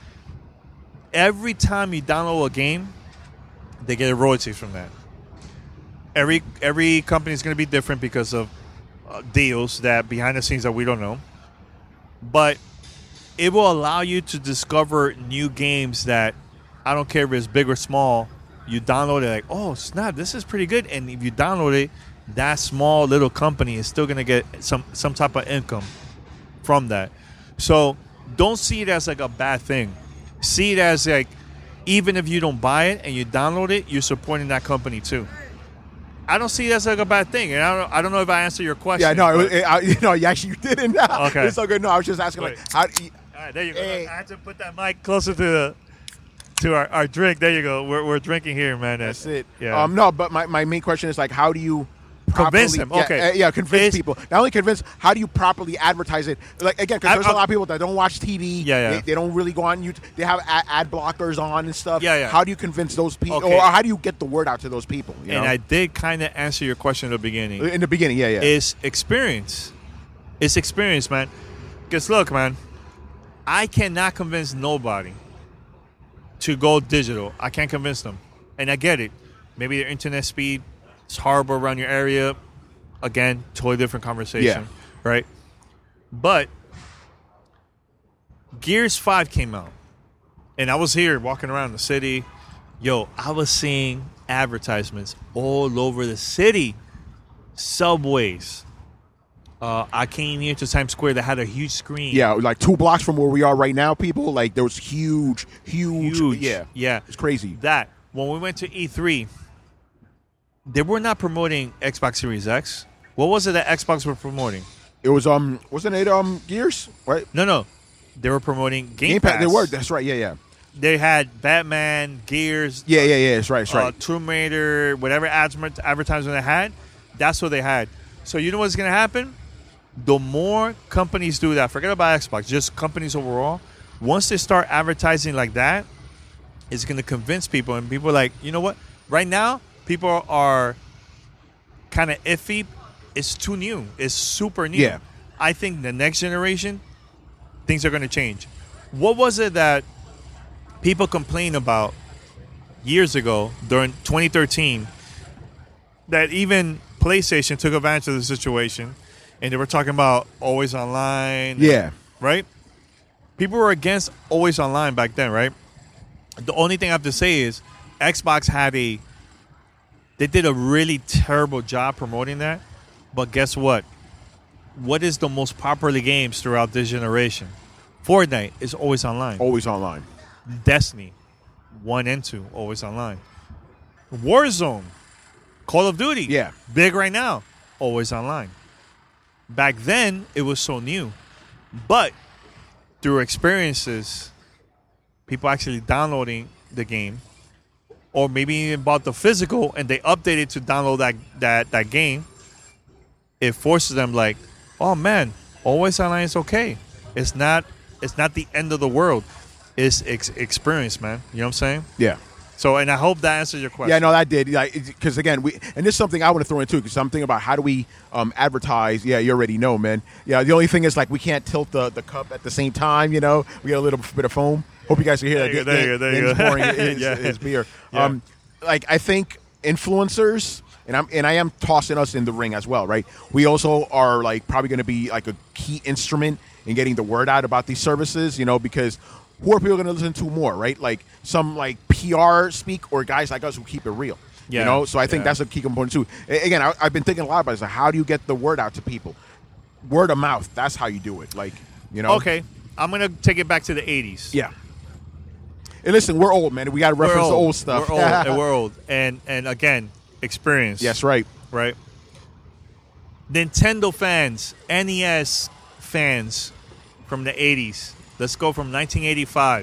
every time you download a game, they get royalties from that. Every every company is going to be different because of uh, deals that behind the scenes that we don't know. But it will allow you to discover new games that I don't care if it's big or small. You download it like, oh snap, this is pretty good. And if you download it, that small little company is still going to get some some type of income from that. So don't see it as like a bad thing. See it as like, even if you don't buy it and you download it, you're supporting that company too. I don't see it as like a bad thing, and I don't. I don't know if I answered your question. Yeah, no, it, but- it, I, you know, you actually you didn't. Okay. It's so good. No, I was just asking, Wait. like, how do you, All right, there you go. Hey. I had to put that mic closer to the to our, our drink. There you go. We're we're drinking here, man. that's it. Yeah. Um, no, but my, my main question is, like, how do you Convince properly- them, Yeah, okay. uh, yeah, convince It's- people. Not only convince, how do you properly advertise it? Like, again, because I- there's a I- lot of people that don't watch T V. Yeah, yeah. They, they don't really go on YouTube. They have ad, ad blockers on and stuff. Yeah, yeah. How do you convince those people, Okay. or how do you get the word out to those people? You and know? I did kind of answer your question at the beginning. in the beginning, yeah, yeah. It's experience. It's experience, man. Because look, man, I cannot convince nobody to go digital. I can't convince them. And I get it. Maybe their internet speed is horrible around your area. Again, totally different conversation. Yeah. Right? But Gears five came out. And I was here walking around the city. Yo, I was seeing advertisements all over the city. Subways. Uh, I came here to Times Square that had a huge screen. yeah, like two blocks from where we are right now, people, like, there was huge, huge. Huge. Yeah. Yeah. It's crazy. That. When we went to E three, they were not promoting Xbox Series X. What was it that Xbox were promoting? It was, um, wasn't it, um, Gears? Right? No, no. They were promoting Game, Game Pass. Pass. They were. That's right. Yeah, yeah. They had Batman, Gears, Yeah, yeah, yeah. That's right. That's uh, right. Tomb Raider, whatever advertisement advertisement they had, that's what they had. So you know what's going to happen? The more companies do that, forget about Xbox, just companies overall, once they start advertising like that, it's going to convince people. And people are like, you know what? Right now, people are kind of iffy. It's too new. It's super new. Yeah. I think the next generation, things are going to change. What was it that people complained about years ago during twenty thirteen that even PlayStation took advantage of the situation and they were talking about always online? Yeah. Right? People were against always online back then, right? The only thing I have to say is Xbox had a they did a really terrible job promoting that. But guess what? What is the most popular games throughout this generation? Fortnite is always online. Always online. Destiny, one and two, always online. Warzone, Call of Duty, Yeah. big right now, always online. Back then, it was so new. But through experiences, people actually downloading the game, or maybe even bought the physical and they updated to download that, that, that game, it forces them like, oh man, always online is okay. It's not it's not the end of the world. It's ex- experience, man. You know what I'm saying? Yeah. So, and I hope that answers your question. Yeah, no, that did. Because again, we and this is something I want to throw in too. Because I'm thinking about how do we um, advertise? Yeah, you already know, man. Yeah, the only thing is like we can't tilt the, the cup at the same time. You know, we get a little bit of foam. Hope you guys can hear There you that. go, there you go, there you Dan's go. pouring his, Yeah. his beer. Yeah. Um, like I think influencers. And I'm and I am tossing us in the ring as well, right? We also are like probably going to be like a key instrument in getting the word out about these services, you know, because who are people going to listen to more, right? Like some like P R speak or guys like us who keep it real, Yeah. you know. So I think Yeah. that's a key component too. A- Again, I, I've been thinking a lot about this. Like, how do you get the word out to people? Word of mouth. That's how you do it. Like, you know. Okay, I'm gonna take it back to the eighties. Yeah. And listen, we're old, man. We got to We're reference old. the old stuff. We're old. and we're old. And and again, experience. Yes, right. Right. Nintendo fans, N E S fans from the eighties. Let's go from nineteen eighty-five.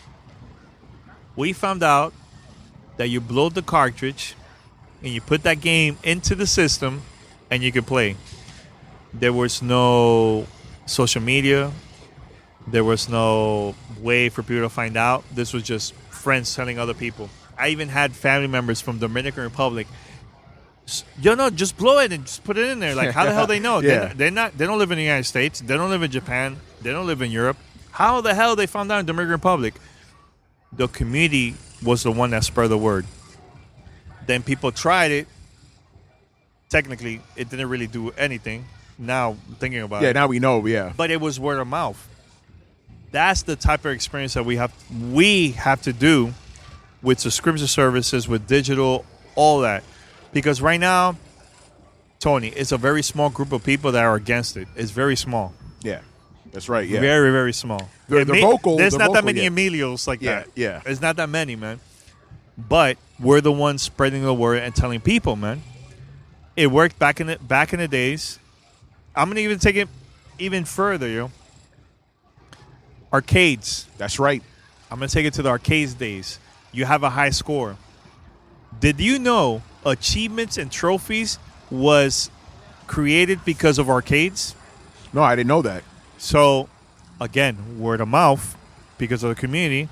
We found out that you blow the cartridge and you put that game into the system and you could play. There was no social media. There was no way for people to find out. This was just friends telling other people. I even had family members from Dominican Republic. You know, just blow it and just put it in there. Like, how the hell they know? Yeah. They're, they're not. They don't live in the United States. They don't live in Japan. They don't live in Europe. How the hell they found out in Dominican Republic? The community was the one that spurred the word. Then people tried it. Technically, it didn't really do anything. Now, thinking about Yeah, it. now we know. Yeah. But it was word of mouth. That's the type of experience that we have we have to do with subscription services, with digital, all that. Because right now, Tony, it's a very small group of people that are against it. It's very small. Yeah. That's right. Yeah. Very, very small. They're- It they're may- vocal, There's they're not that vocal, many yeah. Emilios like Yeah, that. yeah. There's not that many, man. But we're the ones spreading the word and telling people, man. It worked back in the back in the days. I'm gonna even take it even further, yo. Arcades. That's right. I'm gonna take it to the arcades days. You have a high score. Did you know achievements and trophies was created because of arcades? No, I didn't know that. So, again, word of mouth, because of the community.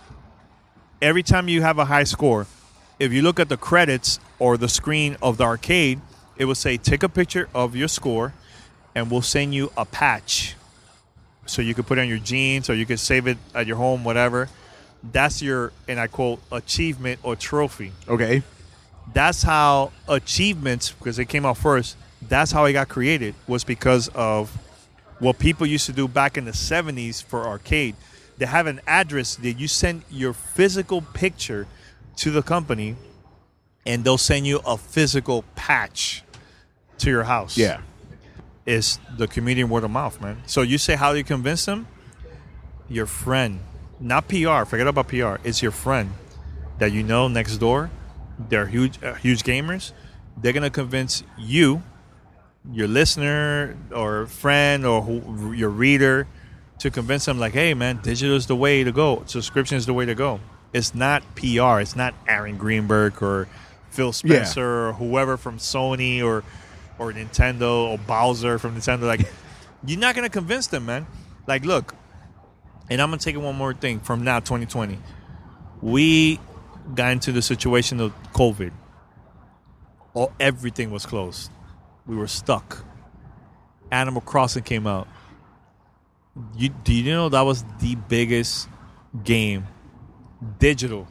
Every time you have a high score, if you look at the credits or the screen of the arcade, it will say, take a picture of your score, and we'll send you a patch. So you could put it on your jeans, or you could save it at your home, whatever. That's your, and I quote, achievement or trophy. Okay. That's how achievements, because they came out first, that's how it got created, was because of what people used to do back in the seventies for arcade. They have an address that you send your physical picture to the company, and they'll send you a physical patch to your house. Yeah. It's the community word of mouth, man. So you say, how do you convince them? Your friend. Not P R. Forget about P R. It's your friend that you know next door. They're huge, uh, huge gamers. They're going to convince you, your listener or friend or who, your reader, to convince them like, hey, man, digital is the way to go. Subscription is the way to go. It's not P R. It's not Aaron Greenberg or Phil Spencer Yeah. or whoever from Sony or or Nintendo or Bowser from Nintendo. Like, you're not going to convince them, man. Like, look, and I'm going to take it one more thing from now, twenty twenty. We got into the situation of COVID. All, everything was closed. We were stuck. Animal Crossing came out. You, do you know that was the biggest game, digital,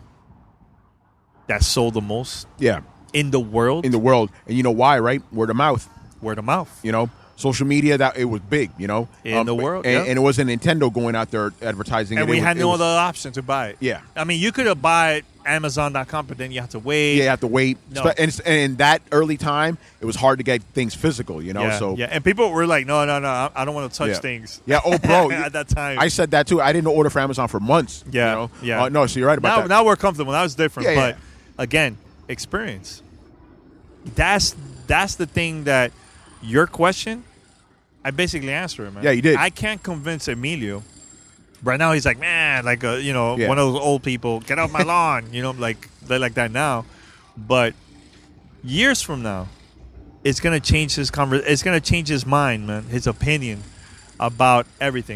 that sold the most Yeah. in the world? In the world. And you know why, right? Word of mouth. Word of mouth. You know, social media, that it was big, you know. In the world, And, yeah. and it wasn't Nintendo going out there advertising. And it. we It was- had it no was- other option to buy it. Yeah. I mean, you could have bought it Amazon dot com, but then you have to wait. Yeah, you have to wait. No. Spe- And, it's- and in that early time, it was hard to get things physical, you know. yeah, so yeah. And people were like, no, no, no, I- I don't want to touch Yeah. things. Yeah, oh, bro. At that time. I said that too. I didn't order for Amazon for months. Yeah, You know? yeah. Uh, no, so you're right about now, that. now we're comfortable. Now it's different. Yeah, but yeah. again, experience. That's that's the thing that your question, I basically answered it, man. Yeah, you did. I can't convince Emilio. Right now, he's like, man, like a, you know, Yeah. one of those old people. Get off my lawn. You know, like they're like that now. But years from now, it's gonna change his conver- It's gonna change his mind, man. His opinion about everything.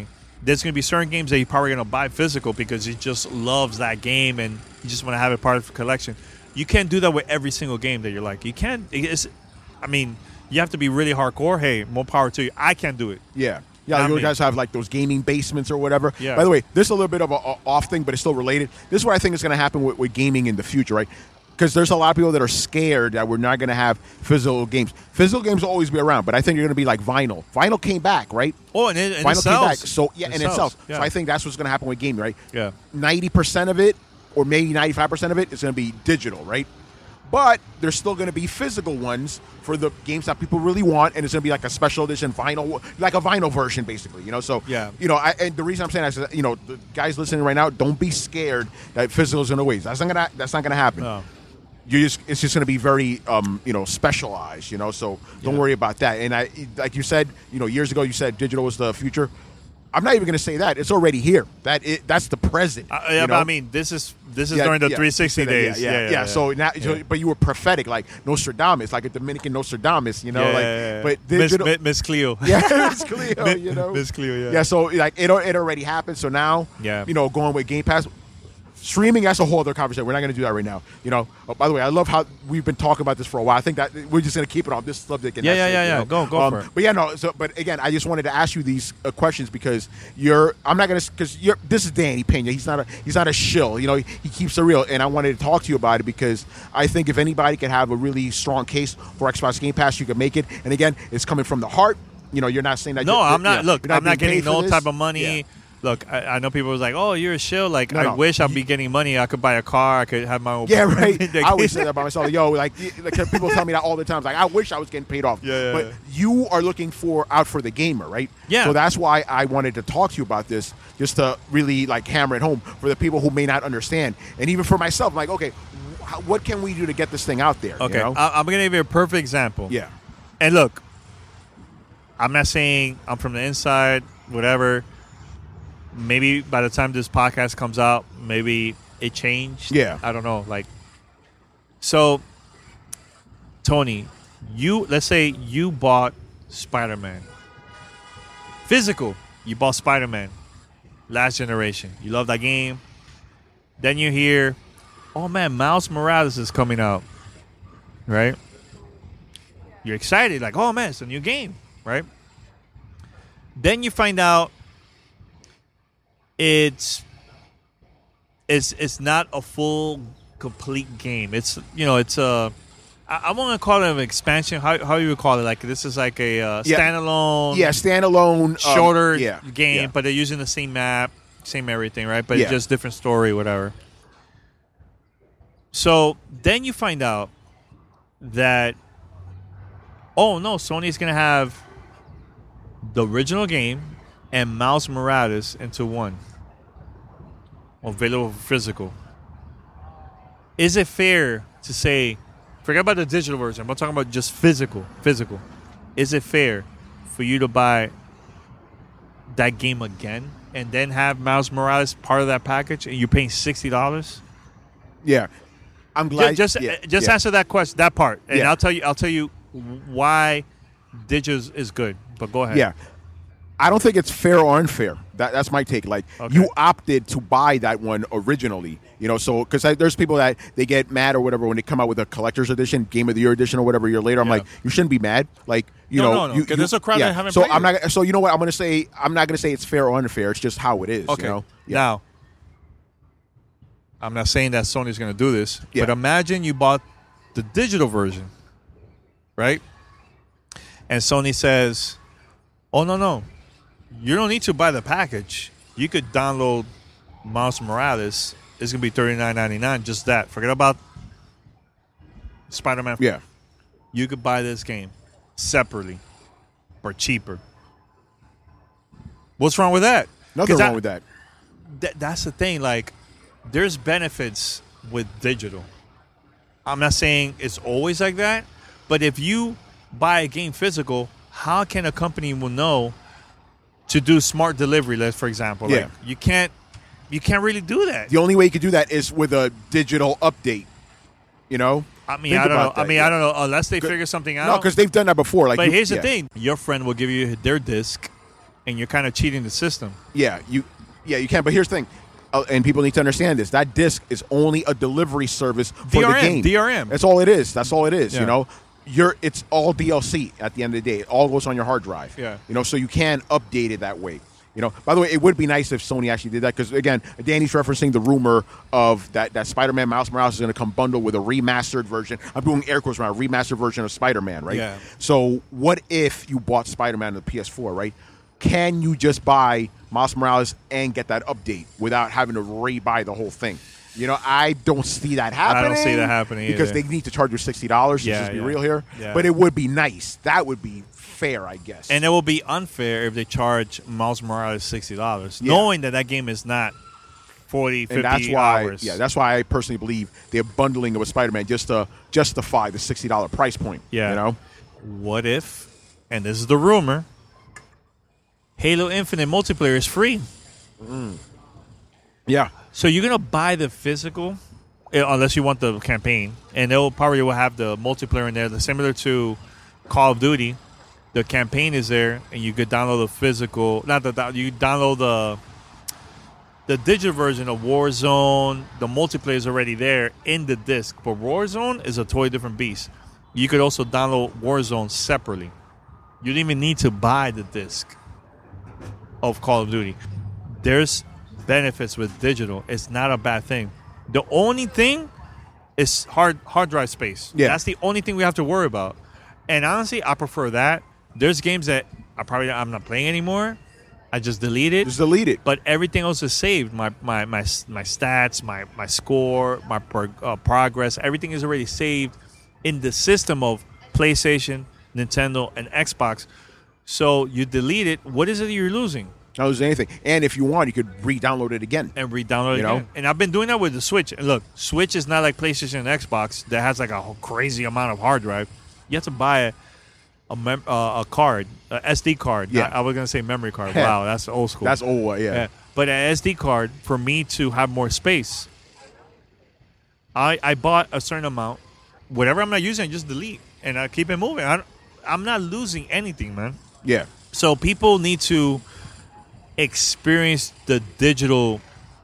there's going to be certain games that you're probably going to buy physical because he just loves that game and you just want to have it part of the collection. You can't do that with every single game that you're like. You can't. It's, I mean, you have to be really hardcore. Hey, more power to you. I can't do it. Yeah. Yeah, I you mean- guys have like those gaming basements or whatever. Yeah. By the way, this is a little bit of a, a off thing, but it's still related. This is what I think is going to happen with, with gaming in the future, right? Because there's a lot of people that are scared that we're not going to have physical games. Physical games will always be around, but I think you're going to be like vinyl. Vinyl came back, right? Oh, and it, and Vinyl it came back. sells. So yeah, It and sells. it sells. Yeah. So I think that's what's going to happen with gaming, right? Yeah. ninety percent of it, or maybe ninety-five percent of it, is going to be digital, right? But there's still going to be physical ones for the games that people really want, and it's going to be like a special edition vinyl, like a vinyl version, basically. You know, so Yeah. you know, I, and the reason I'm saying that is, that, you know, the guys listening right now, don't be scared that physical is going to wait. That's not going to. That's not going to happen. No. You just it's just going to be very um, you know, specialized. You know, so don't Yeah. worry about that. And I, like you said, you know, years ago you said digital was the future. I'm not even going to say that. It's already here. That it, that's the present. Uh, you yeah, know? but I mean, this is this is Yeah, during the yeah, three sixty yeah, days. Yeah, yeah. yeah. So now, so- Yeah. but you were prophetic, like Nostradamus, like a Dominican Nostradamus. You know, Yeah, like yeah, yeah. but Miss, digital. Mi- Miss Cleo. Yeah, Miss Cleo. Mi- You know, Miss Cleo. Yeah. yeah. So like it, it already happened. So now, Yeah. you know, going with Game Pass. Streaming, that's a whole other conversation. We're not going to do that right now. You know. Oh, by the way, I love how we've been talking about this for a while. I think that we're just going to keep it on this subject. And Yeah, that's yeah, it, yeah, you yeah. know? Go- go for it. But yeah, no. So, but again, I just wanted to ask you these uh, questions because you're. I'm not going to because you're. This is Danny Pena. He's not a. He's not a shill. You know. He, he keeps it real, and I wanted to talk to you about it because I think if anybody can have a really strong case for Xbox Game Pass, you can make it. And again, it's coming from the heart. You know, you're not saying that. No, you're, I'm not. you know, look, you're I'm not being getting paid for no this. type of money. Yeah. Look, I, I know people was like, "Oh, you're a shill." Like, No, I no. wish I'd You- be getting money. I could buy a car. I could have my own. Yeah, right. They- I always say that about myself. Yo, like, like people tell me that all the time. It's like, I wish I was getting paid off. Yeah, yeah, but yeah. you are looking for out for the gamer, right? Yeah. So that's why I wanted to talk to you about this, just to really like hammer it home for the people who may not understand, and even for myself. I'm like, okay, wh- what can we do to get this thing out there? Okay, You know? I, I'm gonna give you a perfect example. yeah. And look, I'm not saying I'm from the inside, whatever. Maybe by the time this podcast comes out, maybe it changed. Yeah. I don't know. Like, so, Tony, you, let's say you bought Spider-Man. Physical, you bought Spider-Man. Last generation. You love that game. Then you hear, oh man, Miles Morales is coming out. Right? You're excited, like, oh man, it's a new game, right? Then you find out it's it's it's not a full complete game. It's you know it's a I, I want to call it an expansion. How how you would call it? Like this is like a uh, Yeah. standalone, Yeah, standalone, um, shorter yeah, game, yeah. but they're using the same map, same everything, right? But Yeah. it's just different story, whatever. So then you find out that oh no, Sony's gonna have the original game and Miles Morales into one, available for physical. Is it fair to say, forget about the digital version, I'm talking about just physical, physical. Is it fair for you to buy that game again and then have Miles Morales part of that package and you're paying sixty dollars? Yeah. I'm glad. Just yeah, just yeah. answer that question, that part, and Yeah. I'll tell you. I'll tell you why digital is- is good. But go ahead. Yeah. I don't think it's fair or unfair. That, that's my take. Like, Okay. you opted to buy that one originally, you know, so because there's people that they get mad or whatever when they come out with a collector's edition, Game of the Year edition or whatever a year later. I'm Yeah. like, you shouldn't be mad. Like, you No, know, no, no, you, 'cause you- there's a crowd yeah. that haven't So played I'm it. not. So you know what? I'm going to say. I'm not going to say it's fair or unfair. It's just how it is. Okay. You know. Yeah. Now, I'm not saying that Sony's going to do this, Yeah. but imagine you bought the digital version, right? And Sony says, "Oh no, no, you don't need to buy the package. You could download Miles Morales. It's going to be thirty-nine ninety-nine. Just that. Forget about Spider-Man. Yeah. You could buy this game separately or cheaper. What's wrong with that? Nothing 'Cause wrong I- with that. Th- that's the thing. Like, there's benefits with digital. I'm not saying it's always like that, but if you buy a game physical, how can a company will know to do smart delivery? Let's, for example, Yeah. like you can't, you can't really do that. The only way you could do that is with a digital update. You know. I mean, Think I don't know. about I that, mean, yeah. I don't know unless they Good. figure something out. No, because they've done that before. Like, but you- here's the yeah. thing: your friend will give you their disc, and you're kind of cheating the system. Yeah, you, yeah, you can. But here's the thing, uh, and people need to understand this: that disc is only a delivery service for D R M, the game. D R M. That's all it is. That's all it is. Yeah. You know, you're it's all D L C at the end of the day. It all goes on your hard drive. Yeah. You know, so you can update it that way. You know, by the way, it would be nice if Sony actually did that because, again, Danny's referencing the rumor of that, that Spider-Man Miles Morales is going to come bundled with a remastered version. I'm doing air quotes around a remastered version of Spider-Man, right? Yeah. So what if you bought Spider-Man on the P S four, right? Can you just buy Miles Morales and get that update without having to re-buy the whole thing? You know, I don't see that happening. I don't see that happening because either. they need to charge you sixty dollars. Yeah, Let's just be yeah. real here. Yeah. But it would be nice. That would be fair, I guess. And it will be unfair if they charge Miles Morales sixty dollars, Yeah. knowing that that game is not forty, fifty and that's why, hours. yeah, that's why I personally believe they're bundling it with Spider-Man just to justify the sixty dollars price point. Yeah. You know? What if, and this is the rumor, Halo Infinite multiplayer is free. Yeah. So you're going to buy the physical, eh, unless you want the campaign, and they'll probably will have the multiplayer in there, the similar to Call of Duty. The campaign is there, and you could download the physical. Not the you download the the digital version of Warzone. The multiplayer is already there in the disc, but Warzone is a totally different beast. You could also download Warzone separately. You don't even need to buy the disc of Call of Duty. There's benefits with digital. It's not a bad thing. The only thing is hard hard drive space. Yeah. That's the only thing we have to worry about. And honestly, I prefer that. There's games that I probably I'm not playing anymore. I just delete it. Just delete it. But everything else is saved. My my my my stats, my my score, my pro, uh, progress. Everything is already saved in the system of PlayStation, Nintendo, and Xbox. So you delete it. What is it you're losing? Not lose anything. And if you want, you could re-download it again. And re-download it You know? again. And I've been doing that with the Switch. And look, Switch is not like PlayStation and Xbox that has like a whole crazy amount of hard drive. You have to buy a a, mem- uh, a card, a S D card. Yeah. Not- I was gonna say memory card. Yeah. Wow, that's old school. That's old, yeah. Yeah. But an S D card for me to have more space. I I bought a certain amount. Whatever I'm not using, I just delete and I keep it moving. I don't, I'm not losing anything, man. Yeah. So people need to experience the digital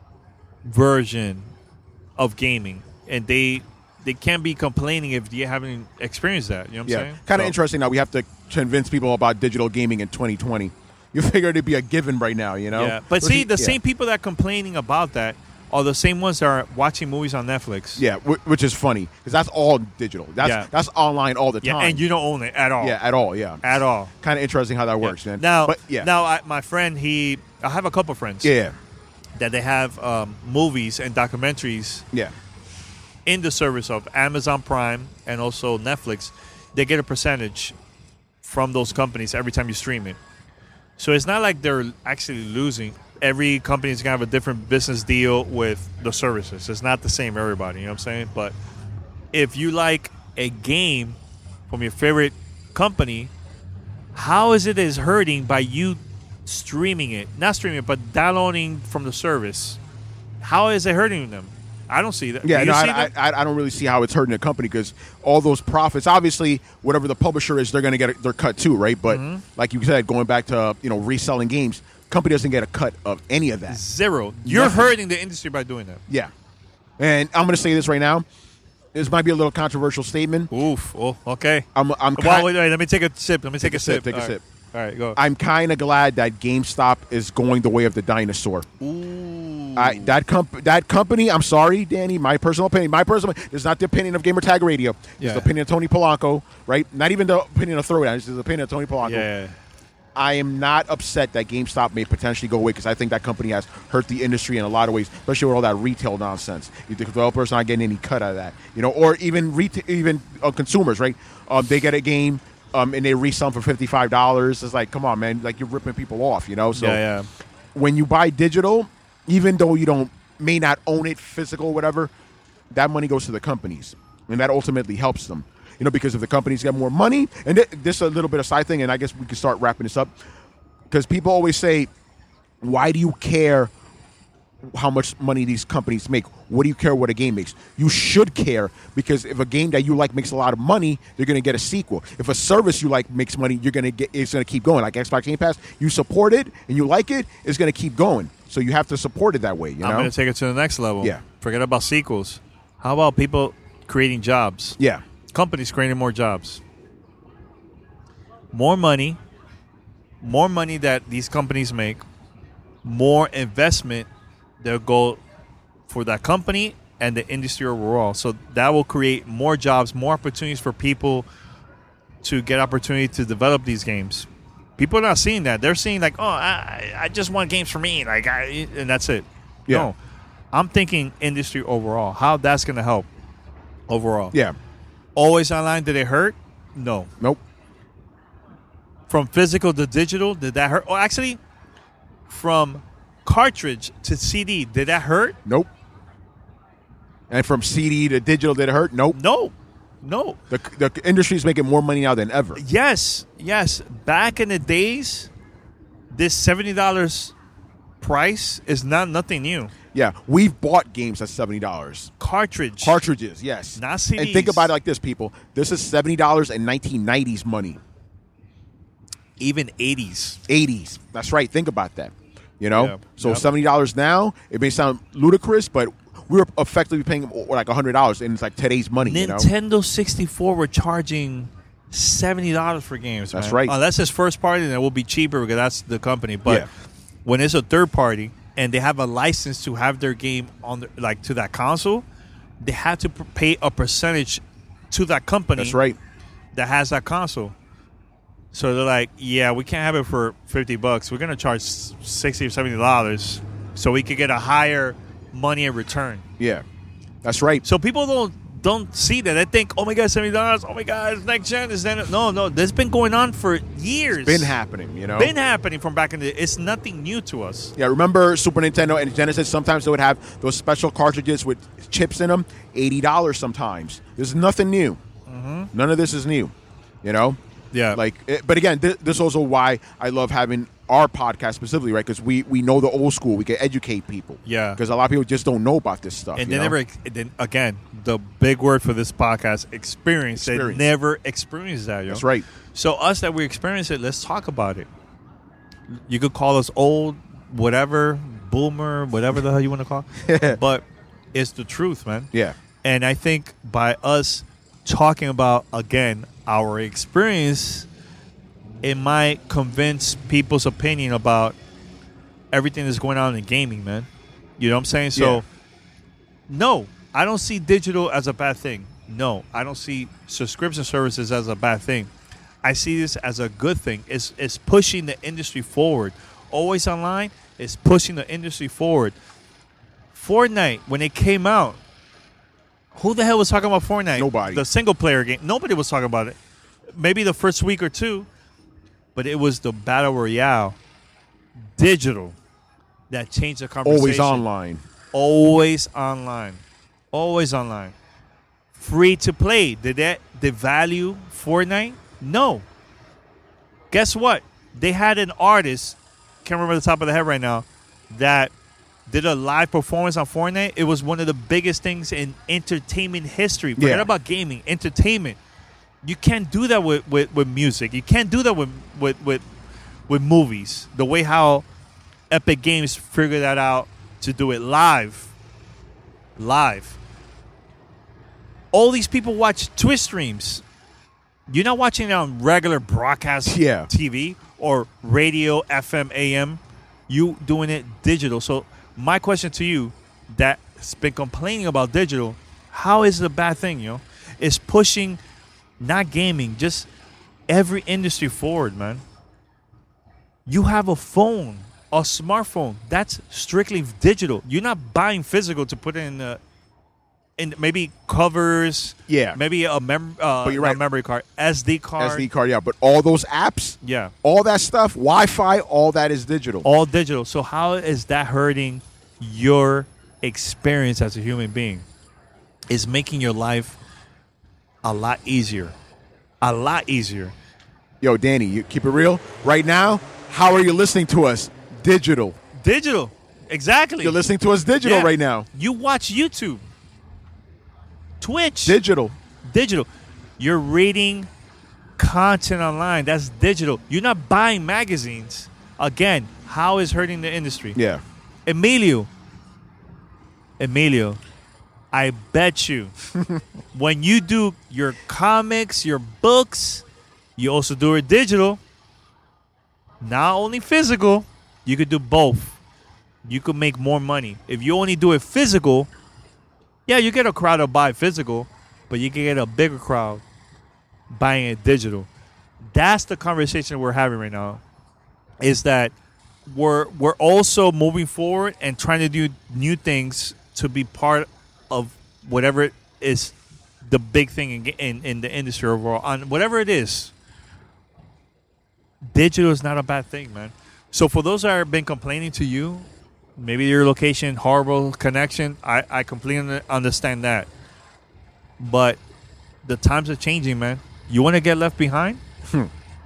version of gaming, and they they can't be complaining if you haven't experienced that. You know what I'm Yeah. saying? Kind of So- interesting that we have to convince people about digital gaming in twenty twenty. You figure it'd be a given right now, you know? Yeah, but Let's see, the yeah. same people that are complaining about that are the same ones that are watching movies on Netflix. Yeah, wh- which is funny because that's all digital. That's Yeah. that's online all the Yeah, time. and you don't own it at all. yeah, at all. Yeah, At all. kind of interesting how that works, Yeah. man. Now, but yeah, now I, my friend, he, I have a couple friends yeah, that they have um, movies and documentaries yeah, in the service of Amazon Prime and also Netflix. They get a percentage from those companies every time you stream it. So it's not like they're actually losing. Every company is going to have a different business deal with the services. It's not the same for everybody, you know what I'm saying? But if you like a game from your favorite company, how is it is hurting by you streaming it? Not streaming it, but downloading from the service. How is it hurting them? I don't see that. yeah. Do No, you see I, that? I, I don't really see how it's hurting the company because all those profits, obviously, whatever the publisher is, they're going to get their cut too, right? But Mm-hmm. like you said, going back to you know reselling games, company doesn't get a cut of any of that. Zero. You're Nothing. hurting the industry by doing that. Yeah, and I'm going to say this right now. This might be a little controversial statement. Oof. Oh, okay. I'm I'm Well, kind, wait, wait, let me take a sip. Let me take, a a sip, sip. take a All right. sip. All right, go. I'm kind of glad that GameStop is going the way of the dinosaur. Ooh. I, that comp- that company, I'm sorry, Danny, my personal opinion, my personal, this is not the opinion of Gamer Tag Radio. It's Yeah. the opinion of Tony Polanco, right? Not even the opinion of Throwdown. This is the opinion of Tony Polanco. Yeah. I am not upset that GameStop may potentially go away because I think that company has hurt the industry in a lot of ways, especially with all that retail nonsense. The developers not getting any cut out of that, you know, or even retail, even uh, consumers, right? Um, they get a game um, and they resell them for fifty-five dollars. It's like, come on, man, like you're ripping people off, you know? So Yeah, yeah. when you buy digital, even though you don't may not own it physical or whatever, that money goes to the companies, and that ultimately helps them. You know, because if the companies get more money, and th- this is a little bit of side thing, and I guess we can start wrapping this up, because people always say, why do you care how much money these companies make. What do you care what a game makes? You should care, because if a game that you like makes a lot of money, you're going to get a sequel. If a service you like makes money, you're going to get it's going to keep going. Like Xbox Game Pass, you support it and you like it, it's going to keep going. So you have to support it that way. You know? I'm going to take it to the next level. Yeah. Forget about sequels. How about people creating jobs? Yeah. Companies creating more jobs. More money. More money that these companies make. More investment they'll go for that company and the industry overall. So that will create more jobs, more opportunities for people to get opportunity to develop these games. People are not seeing that. They're seeing like, oh, I, I just want games for me, like, I, and that's it. Yeah. No, I'm thinking industry overall. How that's going to help overall. Yeah. Always online, did it hurt? No. Nope. From physical to digital, did that hurt? Oh, actually, from cartridge to C D, did that hurt? Nope. And from C D to digital, did it hurt? Nope. No. No. The the industry is making more money now than ever. Yes. Yes. Back in the days, this seventy dollars price is not nothing new. Yeah, we've bought games at seventy dollars. Cartridge. Cartridges, yes. Not C Ds. And think about it like this, people. This is seventy dollars in nineteen nineties money. Even eighties. eighties. That's right. Think about that. You know? Yeah. So Yep. seventy dollars now, it may sound ludicrous, but we were effectively paying like one hundred dollars, and it's like today's money, you know? Nintendo sixty-four were charging seventy dollars for games, That's man. right. Unless it's first party, then it will be cheaper because that's the company. But Yeah. when it's a third party and they have a license to have their game on the, like to that console, they have to p- pay a percentage to that company. That's right. That has that console. So they're like, yeah, we can't have it for fifty bucks. We're going to charge sixty or seventy dollars so we could get a higher money in return. Yeah. That's right. So people don't don't see that. They think, oh my God, seventy dollars. Oh my God, it's next gen. Is then no, no. This has been going on for years. It's been happening, you know? Been happening from back in the. It's nothing new to us. Yeah, remember Super Nintendo and Genesis? Sometimes they would have those special cartridges with chips in them, eighty dollars sometimes. There's nothing new. Mm-hmm. None of this is new, you know? Yeah. Like, it, but again, th- this is also why I love having our podcast specifically, right? Because we, we know the old school. We can educate people. Yeah. Because a lot of people just don't know about this stuff. And you they know? never. ex- Then again, the big word for this podcast: experience. Experience. They never experienced that. Yo. That's right. So us that we experience it, let's talk about it. You could call us old, whatever, boomer, whatever the hell you want to call it. But it's the truth, man. Yeah. And I think by us talking about, again, our experience, it might convince people's opinion about everything that's going on in gaming, man. You know what I'm saying? So, Yeah. no, I don't see digital as a bad thing. No, I don't see subscription services as a bad thing. I see this as a good thing. It's, it's pushing the industry forward. Always Online is pushing the industry forward. Fortnite, when it came out, who the hell was talking about Fortnite? Nobody. The single-player game. Nobody was talking about it. Maybe the first week or two, but it was the Battle Royale, digital, that changed the conversation. Always online. Always online. Always online. Free to play. Did that devalue Fortnite? No. Guess what? They had an artist, can't remember the top of the head right now, that did a live performance on Fortnite. It was one of the biggest things in entertainment history. Forget Yeah. about gaming, entertainment. You can't do that with, with, with music. You can't do that with, with, with, with movies. The way how Epic Games figured that out to do it live. Live. All these people watch Twitch streams. You're not watching it on regular broadcast Yeah. T V or radio, F M, A M. You doing it digital. So my question to you that's been complaining about digital, how is it a bad thing, you know? It's pushing not gaming, just every industry forward, man. You have a phone, a smartphone. That's strictly digital. You're not buying physical to put in uh, in maybe covers. Yeah. Maybe a mem- uh, But you're not right. memory card, S D card. S D card, yeah. But all those apps, Yeah. all that stuff, Wi-Fi, all that is digital. All digital. So how is that hurting your experience as a human being? It's making your life a lot easier. A lot easier. Yo, Danny, you keep it real. Right now, how are you listening to us? Digital. Digital. Exactly. You're listening to us digital Yeah. right now. You watch YouTube, Twitch, Digital. digital. You're reading content online. That's digital. You're not buying magazines. Again, how is hurting the industry? Yeah. Emilio, Emilio, I bet you when you do your comics, your books, you also do it digital. Not only physical, you could do both. You could make more money. If you only do it physical, yeah, you get a crowd to buy physical, but you can get a bigger crowd buying it digital. That's the conversation we're having right now. Is that we're we're also moving forward and trying to do new things to be part of whatever is the big thing in in, in the industry overall. On whatever it is, digital is not a bad thing, man. So for those that have been complaining to you, maybe your location, horrible connection, I, I completely understand that. But the times are changing, man. You want to get left behind? Hmm.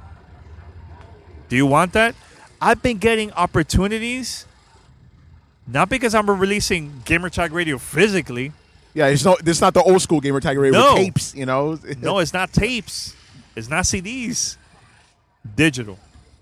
Do you want that? I've been getting opportunities, not because I'm releasing Gamer Tag Radio physically. Yeah, it's no, this is not the old school Gamer Tag Radio No. with tapes, you know? No, it's not tapes. It's not C Ds. Digital.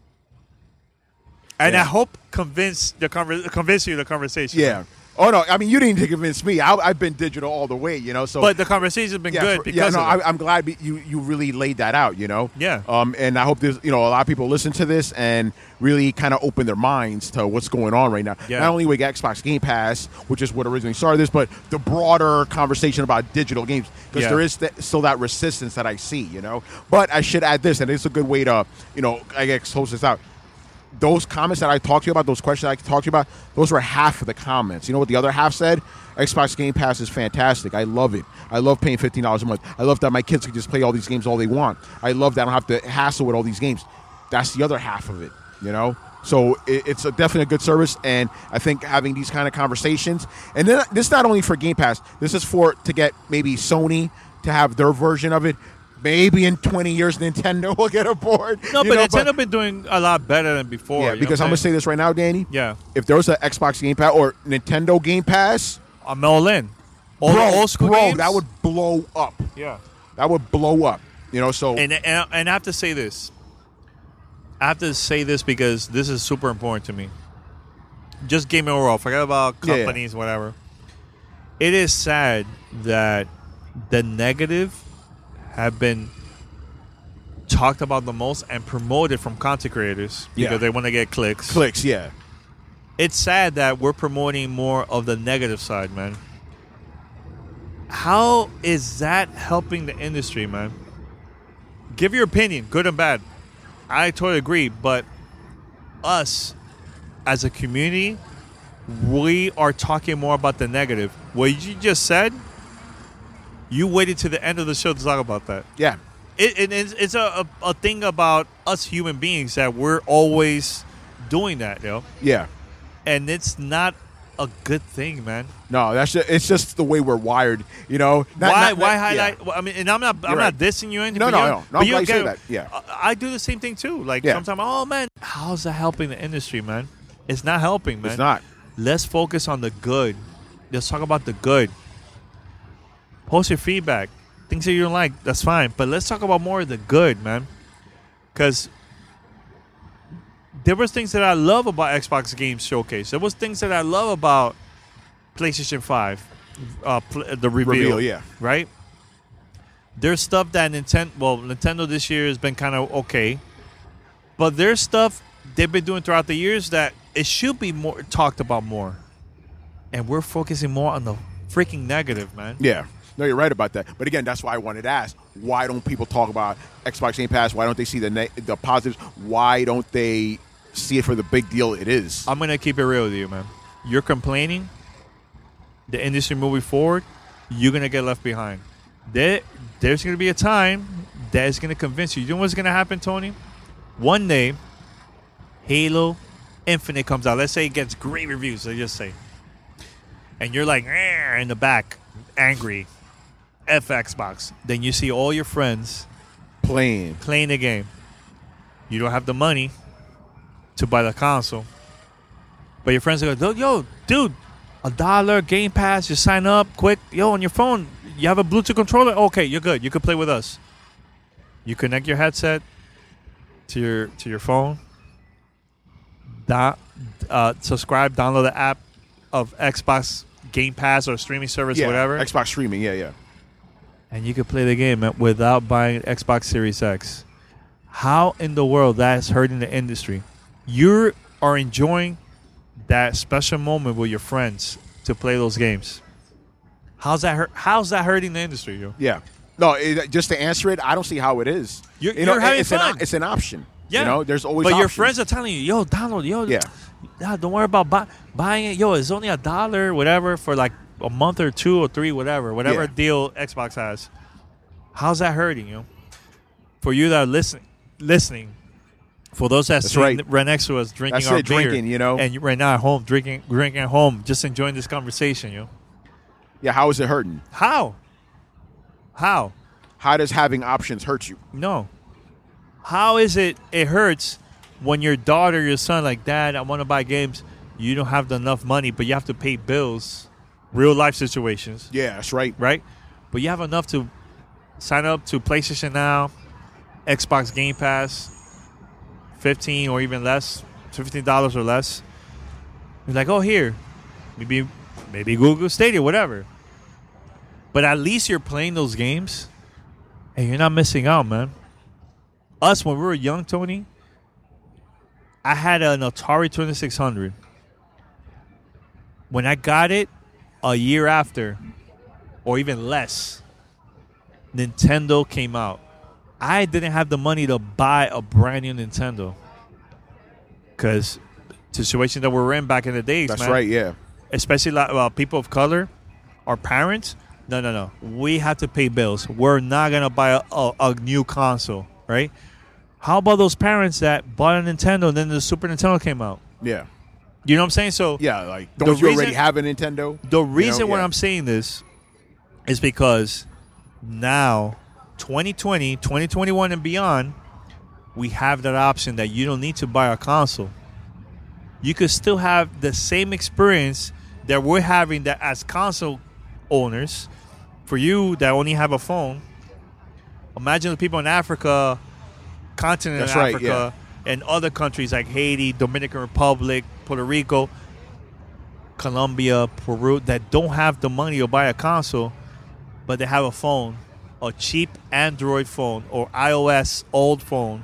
And Yeah. I hope convince the conver- convince you the conversation. Yeah. Oh, no, I mean, you didn't need to convince me. I, I've been digital all the way, you know? So, But the conversation has been yeah, good for- because yeah, no, of it. I, I'm glad be- you, you really laid that out, you know? Yeah. Um, and I hope there's, you know, a lot of people listen to this and really kind of open their minds to what's going on right now. Yeah. Not only with Xbox Game Pass, which is what originally started this, but the broader conversation about digital games. Because Yeah. there is th- still that resistance that I see, you know? But I should add this, and it's a good way to, you know, I guess, close this out. Those comments that I talked to you about, those questions I talked to you about, those were half of the comments. You know what the other half said? Xbox Game Pass is fantastic. I love it. I love paying fifteen dollars a month. I love that my kids can just play all these games all they want. I love that I don't have to hassle with all these games. That's the other half of it, you know? So it, it's a definitely a good service, and I think having these kind of conversations, and then this is not only for Game Pass, this is for to get maybe Sony to have their version of it. Maybe in twenty years, Nintendo will get aboard. No, you but know, Nintendo been doing a lot better than before. Yeah, you because know I'm what gonna say this right now, Danny. Yeah. If there was an Xbox Game Pass or Nintendo Game Pass, I'm all in. All bro, the old school bro, games. that would blow up. Yeah. That would blow up. You know, so And, and and I have to say this. I have to say this because this is super important to me. Just gaming overall. Forget about Yeah, yeah. companies, whatever. It is sad that the negative have been talked about the most and promoted from content creators because Yeah. they want to get clicks. clicks, yeah. It's sad that we're promoting more of the negative side, man. How is that helping the industry, man? Give your opinion, good and bad. I totally agree, but us as a community, we are talking more about the negative. What you just said, you waited to the end of the show to talk about that. Yeah. It, it, it's it's a, a, a thing about us human beings that we're always doing that, you know? Yeah. And it's not a good thing, man. No, that's just, it's just the way we're wired, you know. Not- why? not- why not- highlight? yeah. well, I mean, and I'm not. I'm You're not right. dissing you. Anything, No, but no, you- no. No, but I'm you glad you say get- that. Yeah. I, I do the same thing too. Like Yeah. sometimes, oh man, how's that helping the industry, man? It's not helping, man. It's not. Let's focus on the good. Let's talk about the good. Post your feedback. Things that you don't like, that's fine. But let's talk about more of the good, man. Because there was things that I love about Xbox Games Showcase. There was things that I love about PlayStation five, uh, pl- the reveal, Reveal, yeah. right? There's stuff that Nintendo, well, Nintendo this year has been kind of okay, but there's stuff they've been doing throughout the years that it should be more talked about more, and we're focusing more on the freaking negative, man. Yeah. No, you're right about that. But again, that's why I wanted to ask, why don't people talk about Xbox Game Pass? Why don't they see the ne- the positives? Why don't they see it for the big deal it is? I'm gonna keep it real with you, man. You're complaining. The industry moving forward, you're gonna get left behind. There, there's gonna be a time that is gonna convince you. You know what's gonna happen, Tony? One day, Halo Infinite comes out. Let's say it gets great reviews. Let's just say, and you're like "Eh," in the back, angry, F Xbox. Then you see all your friends Playing. playing the game. You don't have the money to buy the console. But your friends go, yo, dude, a dollar, Game Pass, just sign up, quick. Yo, on your phone, you have a Bluetooth controller? Okay, you're good. You can play with us. You connect your headset to your to your phone. Do, uh, subscribe, download the app of Xbox Game Pass or streaming service, yeah, whatever. Xbox streaming, yeah, yeah. And you can play the game without buying an Xbox Series X. How in the world that's hurting the industry? You are enjoying that special moment with your friends to play those games. How's that hurt? How's that hurting the industry, yo? Yeah. No, it, just to answer it, I don't see how it is. You're, you know, you're having it's fun. An, it's an option. Yeah. You know, there's always But your options. friends are telling you, yo, download, yo. Yeah. Nah, don't worry about buy, buying it. Yo, it's only a dollar, whatever, for like a month or two or three, whatever. Whatever Yeah. deal Xbox has. How's that hurting you? For you that are listening, listening. For those that That's sit right. right next to us drinking That's our it, beer, drinking, you know. and you, right now at home drinking, drinking at home, just enjoying this conversation, yo. Yeah, how is it hurting? How? How? How does having options hurt you? No. How is it? It hurts when your daughter, your son, like, Dad, I want to buy games. You don't have enough money, but you have to pay bills, real life situations, Yeah, that's right. right? But you have enough to sign up to PlayStation Now, Xbox Game Pass, fifteen or even less, fifteen dollars or less. You're like, oh, here, maybe, maybe Google Stadia, whatever. But at least you're playing those games, and you're not missing out, man. Us, when we were young, Tony, I had an Atari twenty-six hundred. When I got it, a year after, or even less, Nintendo came out. I didn't have the money to buy a brand new Nintendo. Because the situation that we were in back in the days, That's man. right, yeah. Especially like, uh, people of color, our parents, no, no, no. We have to pay bills. We're not going to buy a, a, a new console, right? How about those parents that bought a Nintendo and then the Super Nintendo came out? Yeah. You know what I'm saying? So Yeah, like, The don't you reason- already have a Nintendo? the reason You know, why yeah. I'm saying this is because now, twenty twenty, twenty twenty-one and beyond, we have that option that you don't need to buy a console. You could still have the same experience that we're having that as console owners. For you that only have a phone, imagine the people in Africa, continent That's of right, Africa, and other countries like Haiti, Dominican Republic, Puerto Rico, Colombia, Peru, that don't have the money to buy a console, but they have a phone, a cheap Android phone or iOS old phone,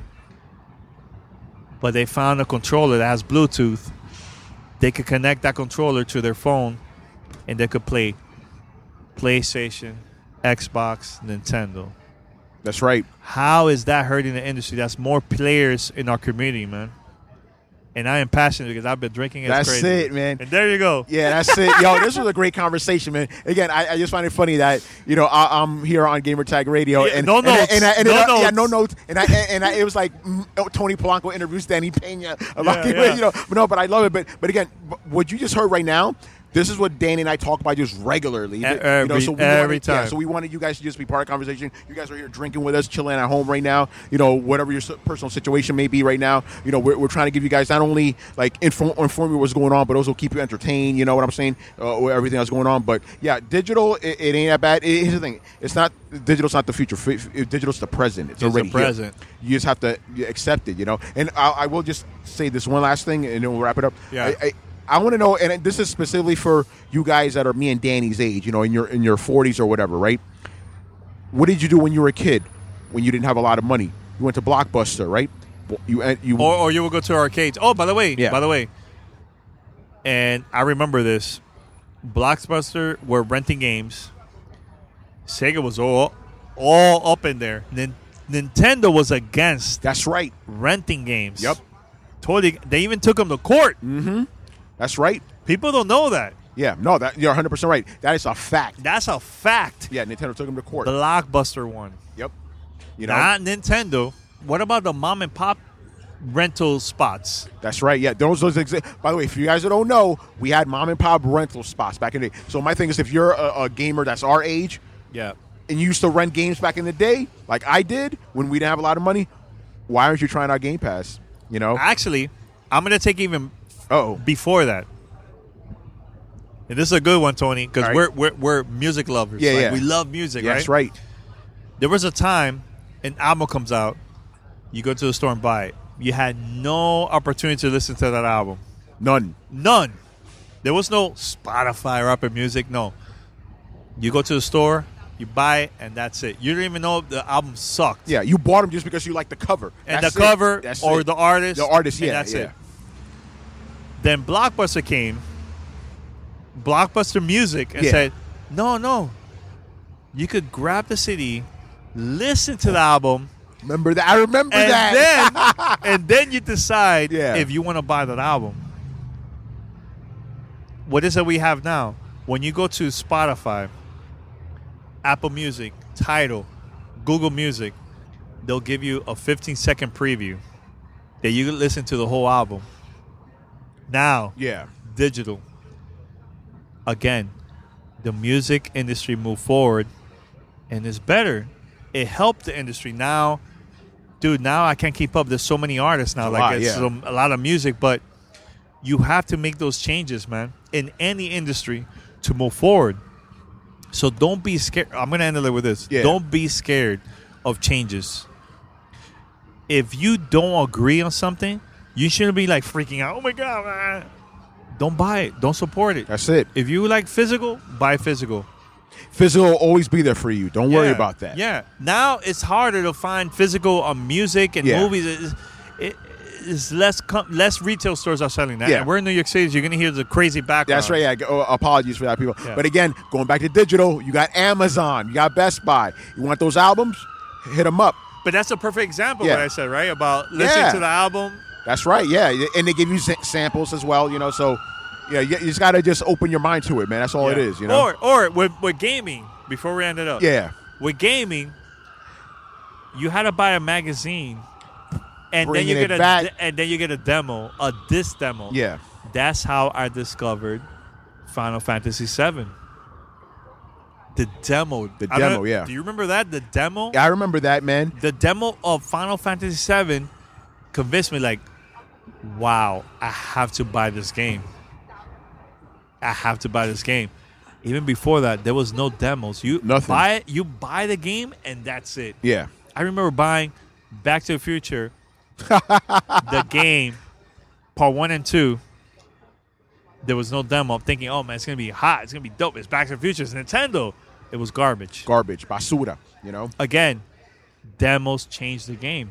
but they found a controller that has Bluetooth. They could connect that controller to their phone, and they could play PlayStation, Xbox, Nintendo. That's right. How is that hurting the industry? That's more players in our community, man. And I am passionate because I've been drinking as That's crazy. it, man. And there you go. Yeah, that's it. Yo, this was a great conversation, man. Again, I, I just find it funny that, you know, I, I'm here on Gamer Tag Radio. Yeah, and no and I- notes. And I, and No it- Yeah, notes. no notes. And I and I, it was like mm, oh, Tony Polanco interviews Danny Pena about, Yeah, yeah. you know. But no, but I love it. But but again, what you just heard right now, this is what Danny and I talk about just regularly. E- You know, every- so we every wanted, yeah, time. so we wanted you guys to just be part of the conversation. You guys are here drinking with us, chilling at home right now. You know, whatever your s- personal situation may be right now. You know, we're, we're trying to give you guys not only like inform, inform you what's going on, but also keep you entertained. You know what I'm saying? Uh, with everything that's going on. But yeah, digital, it, it ain't that bad. It, here's the thing: it's not digital's not the future. F- f- Digital's the present. It's, It's the already here. present. You just have to accept it. You know. And I, I will just say this one last thing, and then we'll wrap it up. Yeah. I, I, I want to know, and this is specifically for you guys that are me and Danny's age, you know, in your in your forties or whatever, right? What did you do when you were a kid, when you didn't have a lot of money? You went to Blockbuster, right? You uh, you Or, or you will go to arcades. Oh, by the way, Yeah. by the way, and I remember this. Blockbuster were renting games. Sega was all all up in there. Nin- Nintendo was against that's right. renting games. Yep. Totally. They even took them to court. That's right. People don't know that. Yeah, no, that you're one hundred percent right. That is a fact. That's a fact. Yeah, Nintendo took him to court. Blockbuster won. Yep. You know, Not Nintendo. What about the mom and pop rental spots? that's right. Yeah, those those exist. By the way, for you guys that don't know, we had mom and pop rental spots back in the day. So my thing is, if you're a, a gamer that's our age Yeah. and you used to rent games back in the day, like I did when we didn't have a lot of money, why aren't you trying our Game Pass? You know, Actually, I'm going to take even Uh-oh. Before that, and this is a good one, Tony, because All right. we're, we're we're music lovers. Yeah, Like, yeah. We love music, Yeah, right? that's right. There was a time an album comes out, you go to the store and buy it. You had no opportunity to listen to that album. None. None. There was no Spotify or Apple Music. No. You go to the store, you buy it, and that's it. You don't even know if the album sucked. Yeah, you bought them just because you like the cover. And That's the cover it. That's or it. the artist. The artist, and yeah, that's yeah. it. Then Blockbuster came, Blockbuster Music, and Yeah. said, no, no. You could grab the C D, listen to the album, Remember that? I remember and that. then and then you decide Yeah. if you want to buy that album. What is it we have now? When you go to Spotify, Apple Music, Tidal, Google Music, they'll give you a fifteen second preview that you can listen to the whole album. Now, yeah. digital. Again, the music industry moved forward, and it's better. It helped the industry. Now, dude, now I can't keep up. There's so many artists now. It's a like lot, it's yeah. some- a lot of music, but you have to make those changes, man, in any industry to move forward. So don't be scared. I'm going to end it with this. Yeah. Don't be scared of changes. If you don't agree on something, you shouldn't be like freaking out. Oh my God, man. Don't buy it. Don't support it. That's it. If you like physical, buy physical. Physical will always be there for you. Don't worry Yeah. about that. Yeah. Now it's harder to find physical on music and Yeah. movies. It's, it, it's less com- less retail stores are selling that. Yeah. And we're in New York City. So you're gonna hear the crazy background. That's right. Yeah. Oh, apologies for that, people. Yeah. But again, going back to digital, you got Amazon, you got Best Buy. You want those albums? Hit them up. But that's a perfect example Yeah. of what I said, right? About listening Yeah. to the album. That's right. Yeah, and they give you sa- samples as well. You know, so yeah, you, you just got to just open your mind to it, man. That's all it Yeah. is. You know. Or or with, with gaming. Before we end it up. yeah. With gaming, you had to buy a magazine, and Bringing then you it get a back. de- and then you get a demo, a disc demo. Yeah. That's how I discovered Final Fantasy seven. The demo. The I don't- demo, yeah. Do you remember that? The demo. I remember that, man. The demo of Final Fantasy seven convinced me, like, wow, I have to buy this game. I have to buy this game. Even before that, there was no demos. You Nothing. buy it, you buy the game, and that's it. Yeah. I remember buying Back to the Future, the game, part one and two. There was no demo. I'm thinking, oh man, it's gonna be hot. It's gonna be dope. It's Back to the Future. It's Nintendo. It was garbage. Garbage, basura. You know. Again, demos changed the game.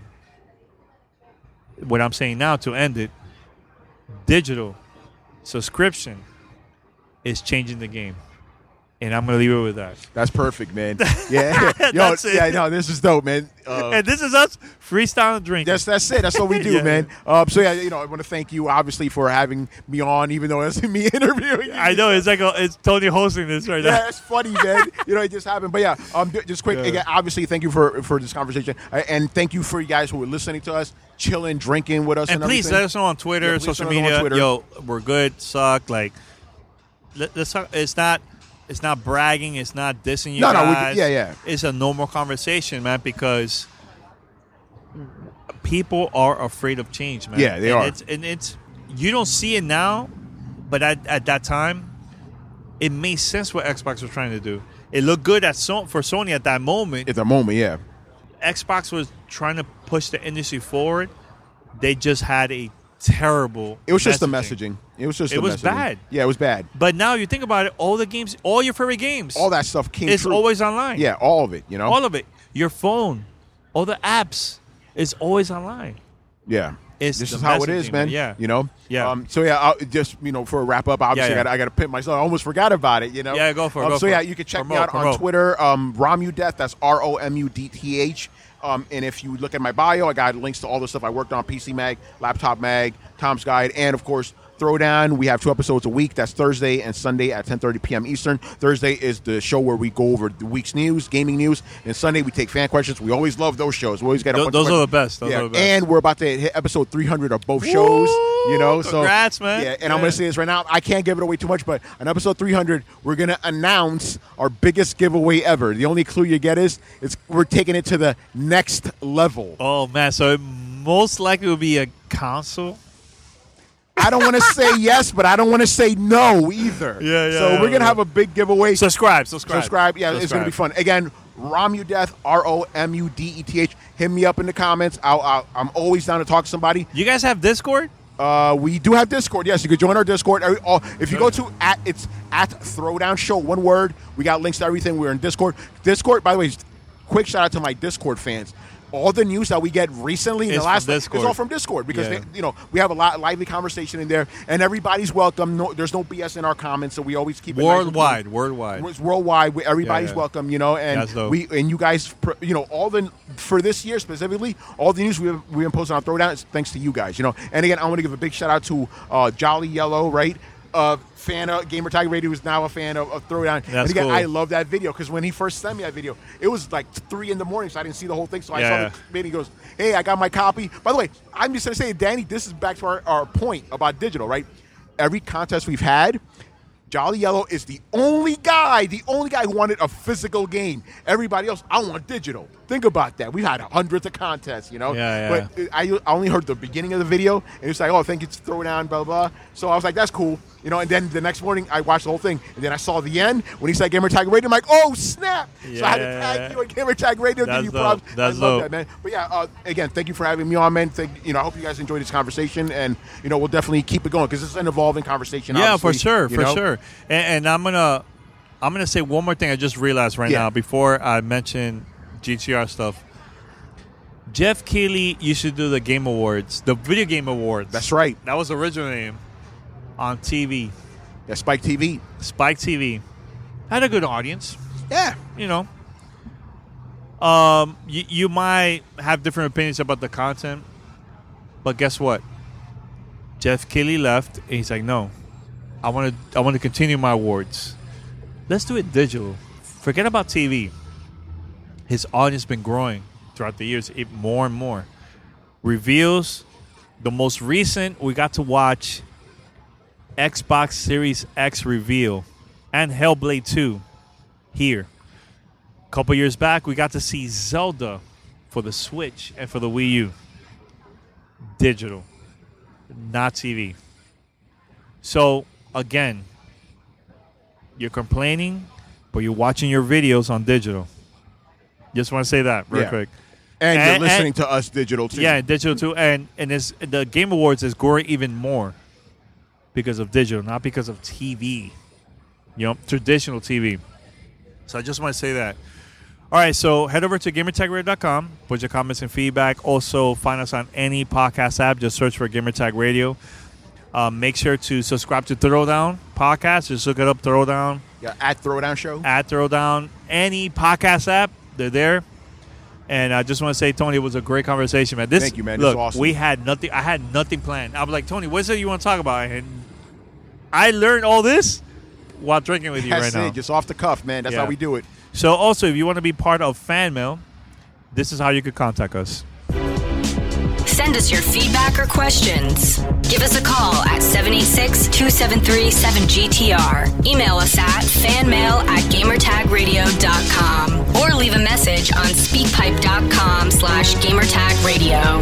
What I'm saying now to end it, digital subscription is changing the game. And I'm going to leave it with that. That's perfect, man. Yeah. Yo, That's it. yeah, no, this is dope, man. Uh, and this is us freestyle drinking. That's that's it. That's what we do, Yeah. man. Um, so yeah, you know, I want to thank you obviously for having me on, even though it's me interviewing you. I know it's like a, it's Tony hosting this right Yeah, now. it's funny, man. You know, it just happened. But yeah, um, ju- just quick. Yeah. Again, obviously, thank you for for this conversation, uh, and thank you for you guys who are listening to us, chilling, drinking with us, And and, please everything. let us know on Twitter, Yeah, please social let us know on media. Twitter. Yo, we're good. Suck. Like, let, let's talk. It's not. It's not bragging. It's not dissing you No, no, we- guys. yeah, yeah. It's a normal conversation, man. Because people are afraid of change, man. Yeah, they and are. It's, and it's you don't see it now, but at, at that time, it made sense what Xbox was trying to do. It looked good at so, for Sony at that moment. At the moment, yeah, Xbox was trying to push the industry forward. They just had a terrible. it was just the messaging. messaging. It was just It the was messaging. bad. Yeah, it was bad. But now you think about it, all the games, all your favorite games, All that stuff came. it's true. always online. yeah, all of it. You know, all of it. Your phone, all the apps, is always online. yeah. It's This the is how it messaging, is, man. yeah. You know. Yeah. Um, so yeah, I'll, just you know, for a wrap up, obviously, Yeah, yeah. I got I got to pimp myself. I almost forgot about it. You know. Yeah, go for it, Um, go so for yeah, it. you can check me Promote, out on promote. Twitter, um, Romudeath. That's R O M U D T H. Um, and if you look at my bio, I got links to all the stuff I worked on: P C Mag, Laptop Mag, Tom's Guide, and of course, Throwdown. We have two episodes a week. That's Thursday and Sunday at ten thirty p.m. Eastern. Thursday is the show where we go over the week's news, gaming news, and Sunday we take fan questions. We always love those shows. We always get a Those, bunch those of are the questions. best. Those yeah, are the best. and we're about to hit episode three hundred of both shows. You know, so Congrats, man. Yeah, and I'm Yeah. going to say this right now. I can't give it away too much, but on episode three hundred, we're going to announce our biggest giveaway ever. The only clue you get is it's we're taking it to the next level. oh man, so it most likely will be a console. I don't want to say yes, but I don't want to say no either. Yeah, yeah. So yeah, we're gonna yeah. have a big giveaway. Subscribe, subscribe, Subscribe. Yeah, subscribe. it's gonna be fun. Again, Romudeth, R O M U D E T H. Hit me up in the comments. I'll, I'll, I'm always down to talk to somebody. You guys have Discord? Uh, we do have Discord. Yes, you can join our Discord. Every, all, if you go to at it's at Throwdown Show, one word. We got links to everything. We're in Discord. Discord. By the way, quick shout out to my Discord fans. All the news that we get recently in It's the last from it's Discord. all from Discord because Yeah. they, you know we have a lot lively conversation in there, and everybody's welcome. No, there's no B S in our comments, so we always keep it nice and Worldwide, clean. worldwide. It's worldwide. We- Everybody's Yeah, yeah. welcome, you know, and That's dope. we and you guys, pr- you know, all the for this year specifically, all the news we've we've been posting on Throwdown is thanks to you guys, you know. And again, I want to give a big shout out to uh, Jolly Yellow, right? Uh, fan of Gamer Tag Radio, who's now a fan of, of Throwdown. That's and again, cool. I love that video because when he first sent me that video, it was like three in the morning, so I didn't see the whole thing. So I Yeah. saw the video. He goes, "Hey, I got my copy." By the way, I'm just gonna say, Danny, this is back to our, our point about digital, right? Every contest we've had, Jolly Yellow is the only guy, the only guy who wanted a physical game. Everybody else, I want digital. Think about that. We've had hundreds of contests, you know. Yeah, yeah. But I, I only heard the beginning of the video, and it's like, oh, thank you, it's Throwdown, blah, blah, blah. So I was like, that's cool, you know. And then the next morning, I watched the whole thing, and then I saw the end when he said Gamer Tag Radio. I'm like, oh snap! So I had to Yeah. tag you at Gamer Tag Radio, That's give you dope. props. That's I love dope. that, man. But yeah, uh, again, thank you for having me on, man. Thank, you know, I hope you guys enjoyed this conversation, and you know, we'll definitely keep it going because it's an evolving conversation. Yeah, for obviously, sure, you for know? sure. And, and I'm gonna, I'm gonna say one more thing. I just realized right Yeah. now before I mention G T R stuff. Jeff Keighley used to do the Game Awards, the Video Game Awards. That's right. That was the original name on T V, Yeah, Spike T V. Spike T V. Had a good audience, Yeah. you know. Um, you, you might have different opinions about the content, but guess what? Jeff Keighley left, and he's like, "No, I want to. I want to continue my awards. Let's do it digital. Forget about T V." His audience been growing throughout the years, it, more and more. Reveals. The most recent, we got to watch Xbox Series X reveal and Hellblade two here. A couple years back, we got to see Zelda for the Switch and for the Wii U. Digital, not T V. So, again, you're complaining, but you're watching your videos on digital. Just want to say that real Yeah. quick. And, And- you're listening and- to us digital too. Yeah, digital too, and and it's, the Game Awards is growing even more because of digital, not because of T V. You know, traditional T V. So I just want to say that. All right, so head over to gamertag radio dot com. Put your comments and feedback. Also, find us on any podcast app. Just search for Gamertag Radio. Um, make sure to subscribe to Throwdown Podcast. Just look it up, Throwdown, Yeah, at Throwdown Show. at Throwdown. Any podcast app, they're there. And I just want to say, Tony, it was a great conversation, man. This, Thank you, man. This Look, is awesome. we had nothing. I had nothing planned. I was like, Tony, what is it you want to talk about? And I learned all this while drinking with you That's right now. it. Just off the cuff, man. That's Yeah. how we do it. So, also, if you want to be part of Fan Mail, this is how you could contact us. Send us your feedback or questions. Give us a call at seven eight six, two seven three, seven G T R. Email us at fanmail at gamertag radio dot com or leave a message on speakpipe.com slash gamertagradio.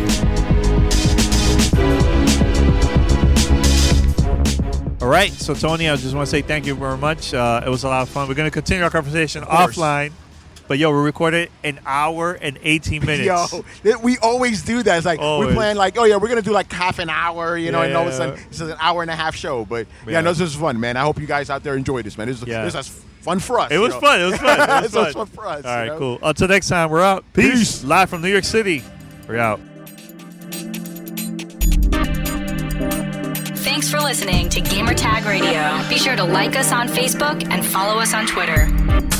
All right. So, Tony, I just want to say thank you very much. Uh, it was a lot of fun. We're going to continue our conversation course. offline. But, yo, we recorded an hour and eighteen minutes. Yo, th- we always do that. It's like Always. we plan like, oh yeah, we're gonna do like half an hour, you know, and all of a Yeah. sudden this is an hour and a half show. But yeah, Yeah. no, this is fun, man. I hope you guys out there enjoy this, man. This is Yeah. this is fun for us. It you was know? fun. It was fun. It was It was fun. fun for us. All right, you know? cool. Until next time, we're out. Peace. Peace. Live from New York City. We're out. Thanks for listening to Gamertag Radio. Be sure to like us on Facebook and follow us on Twitter.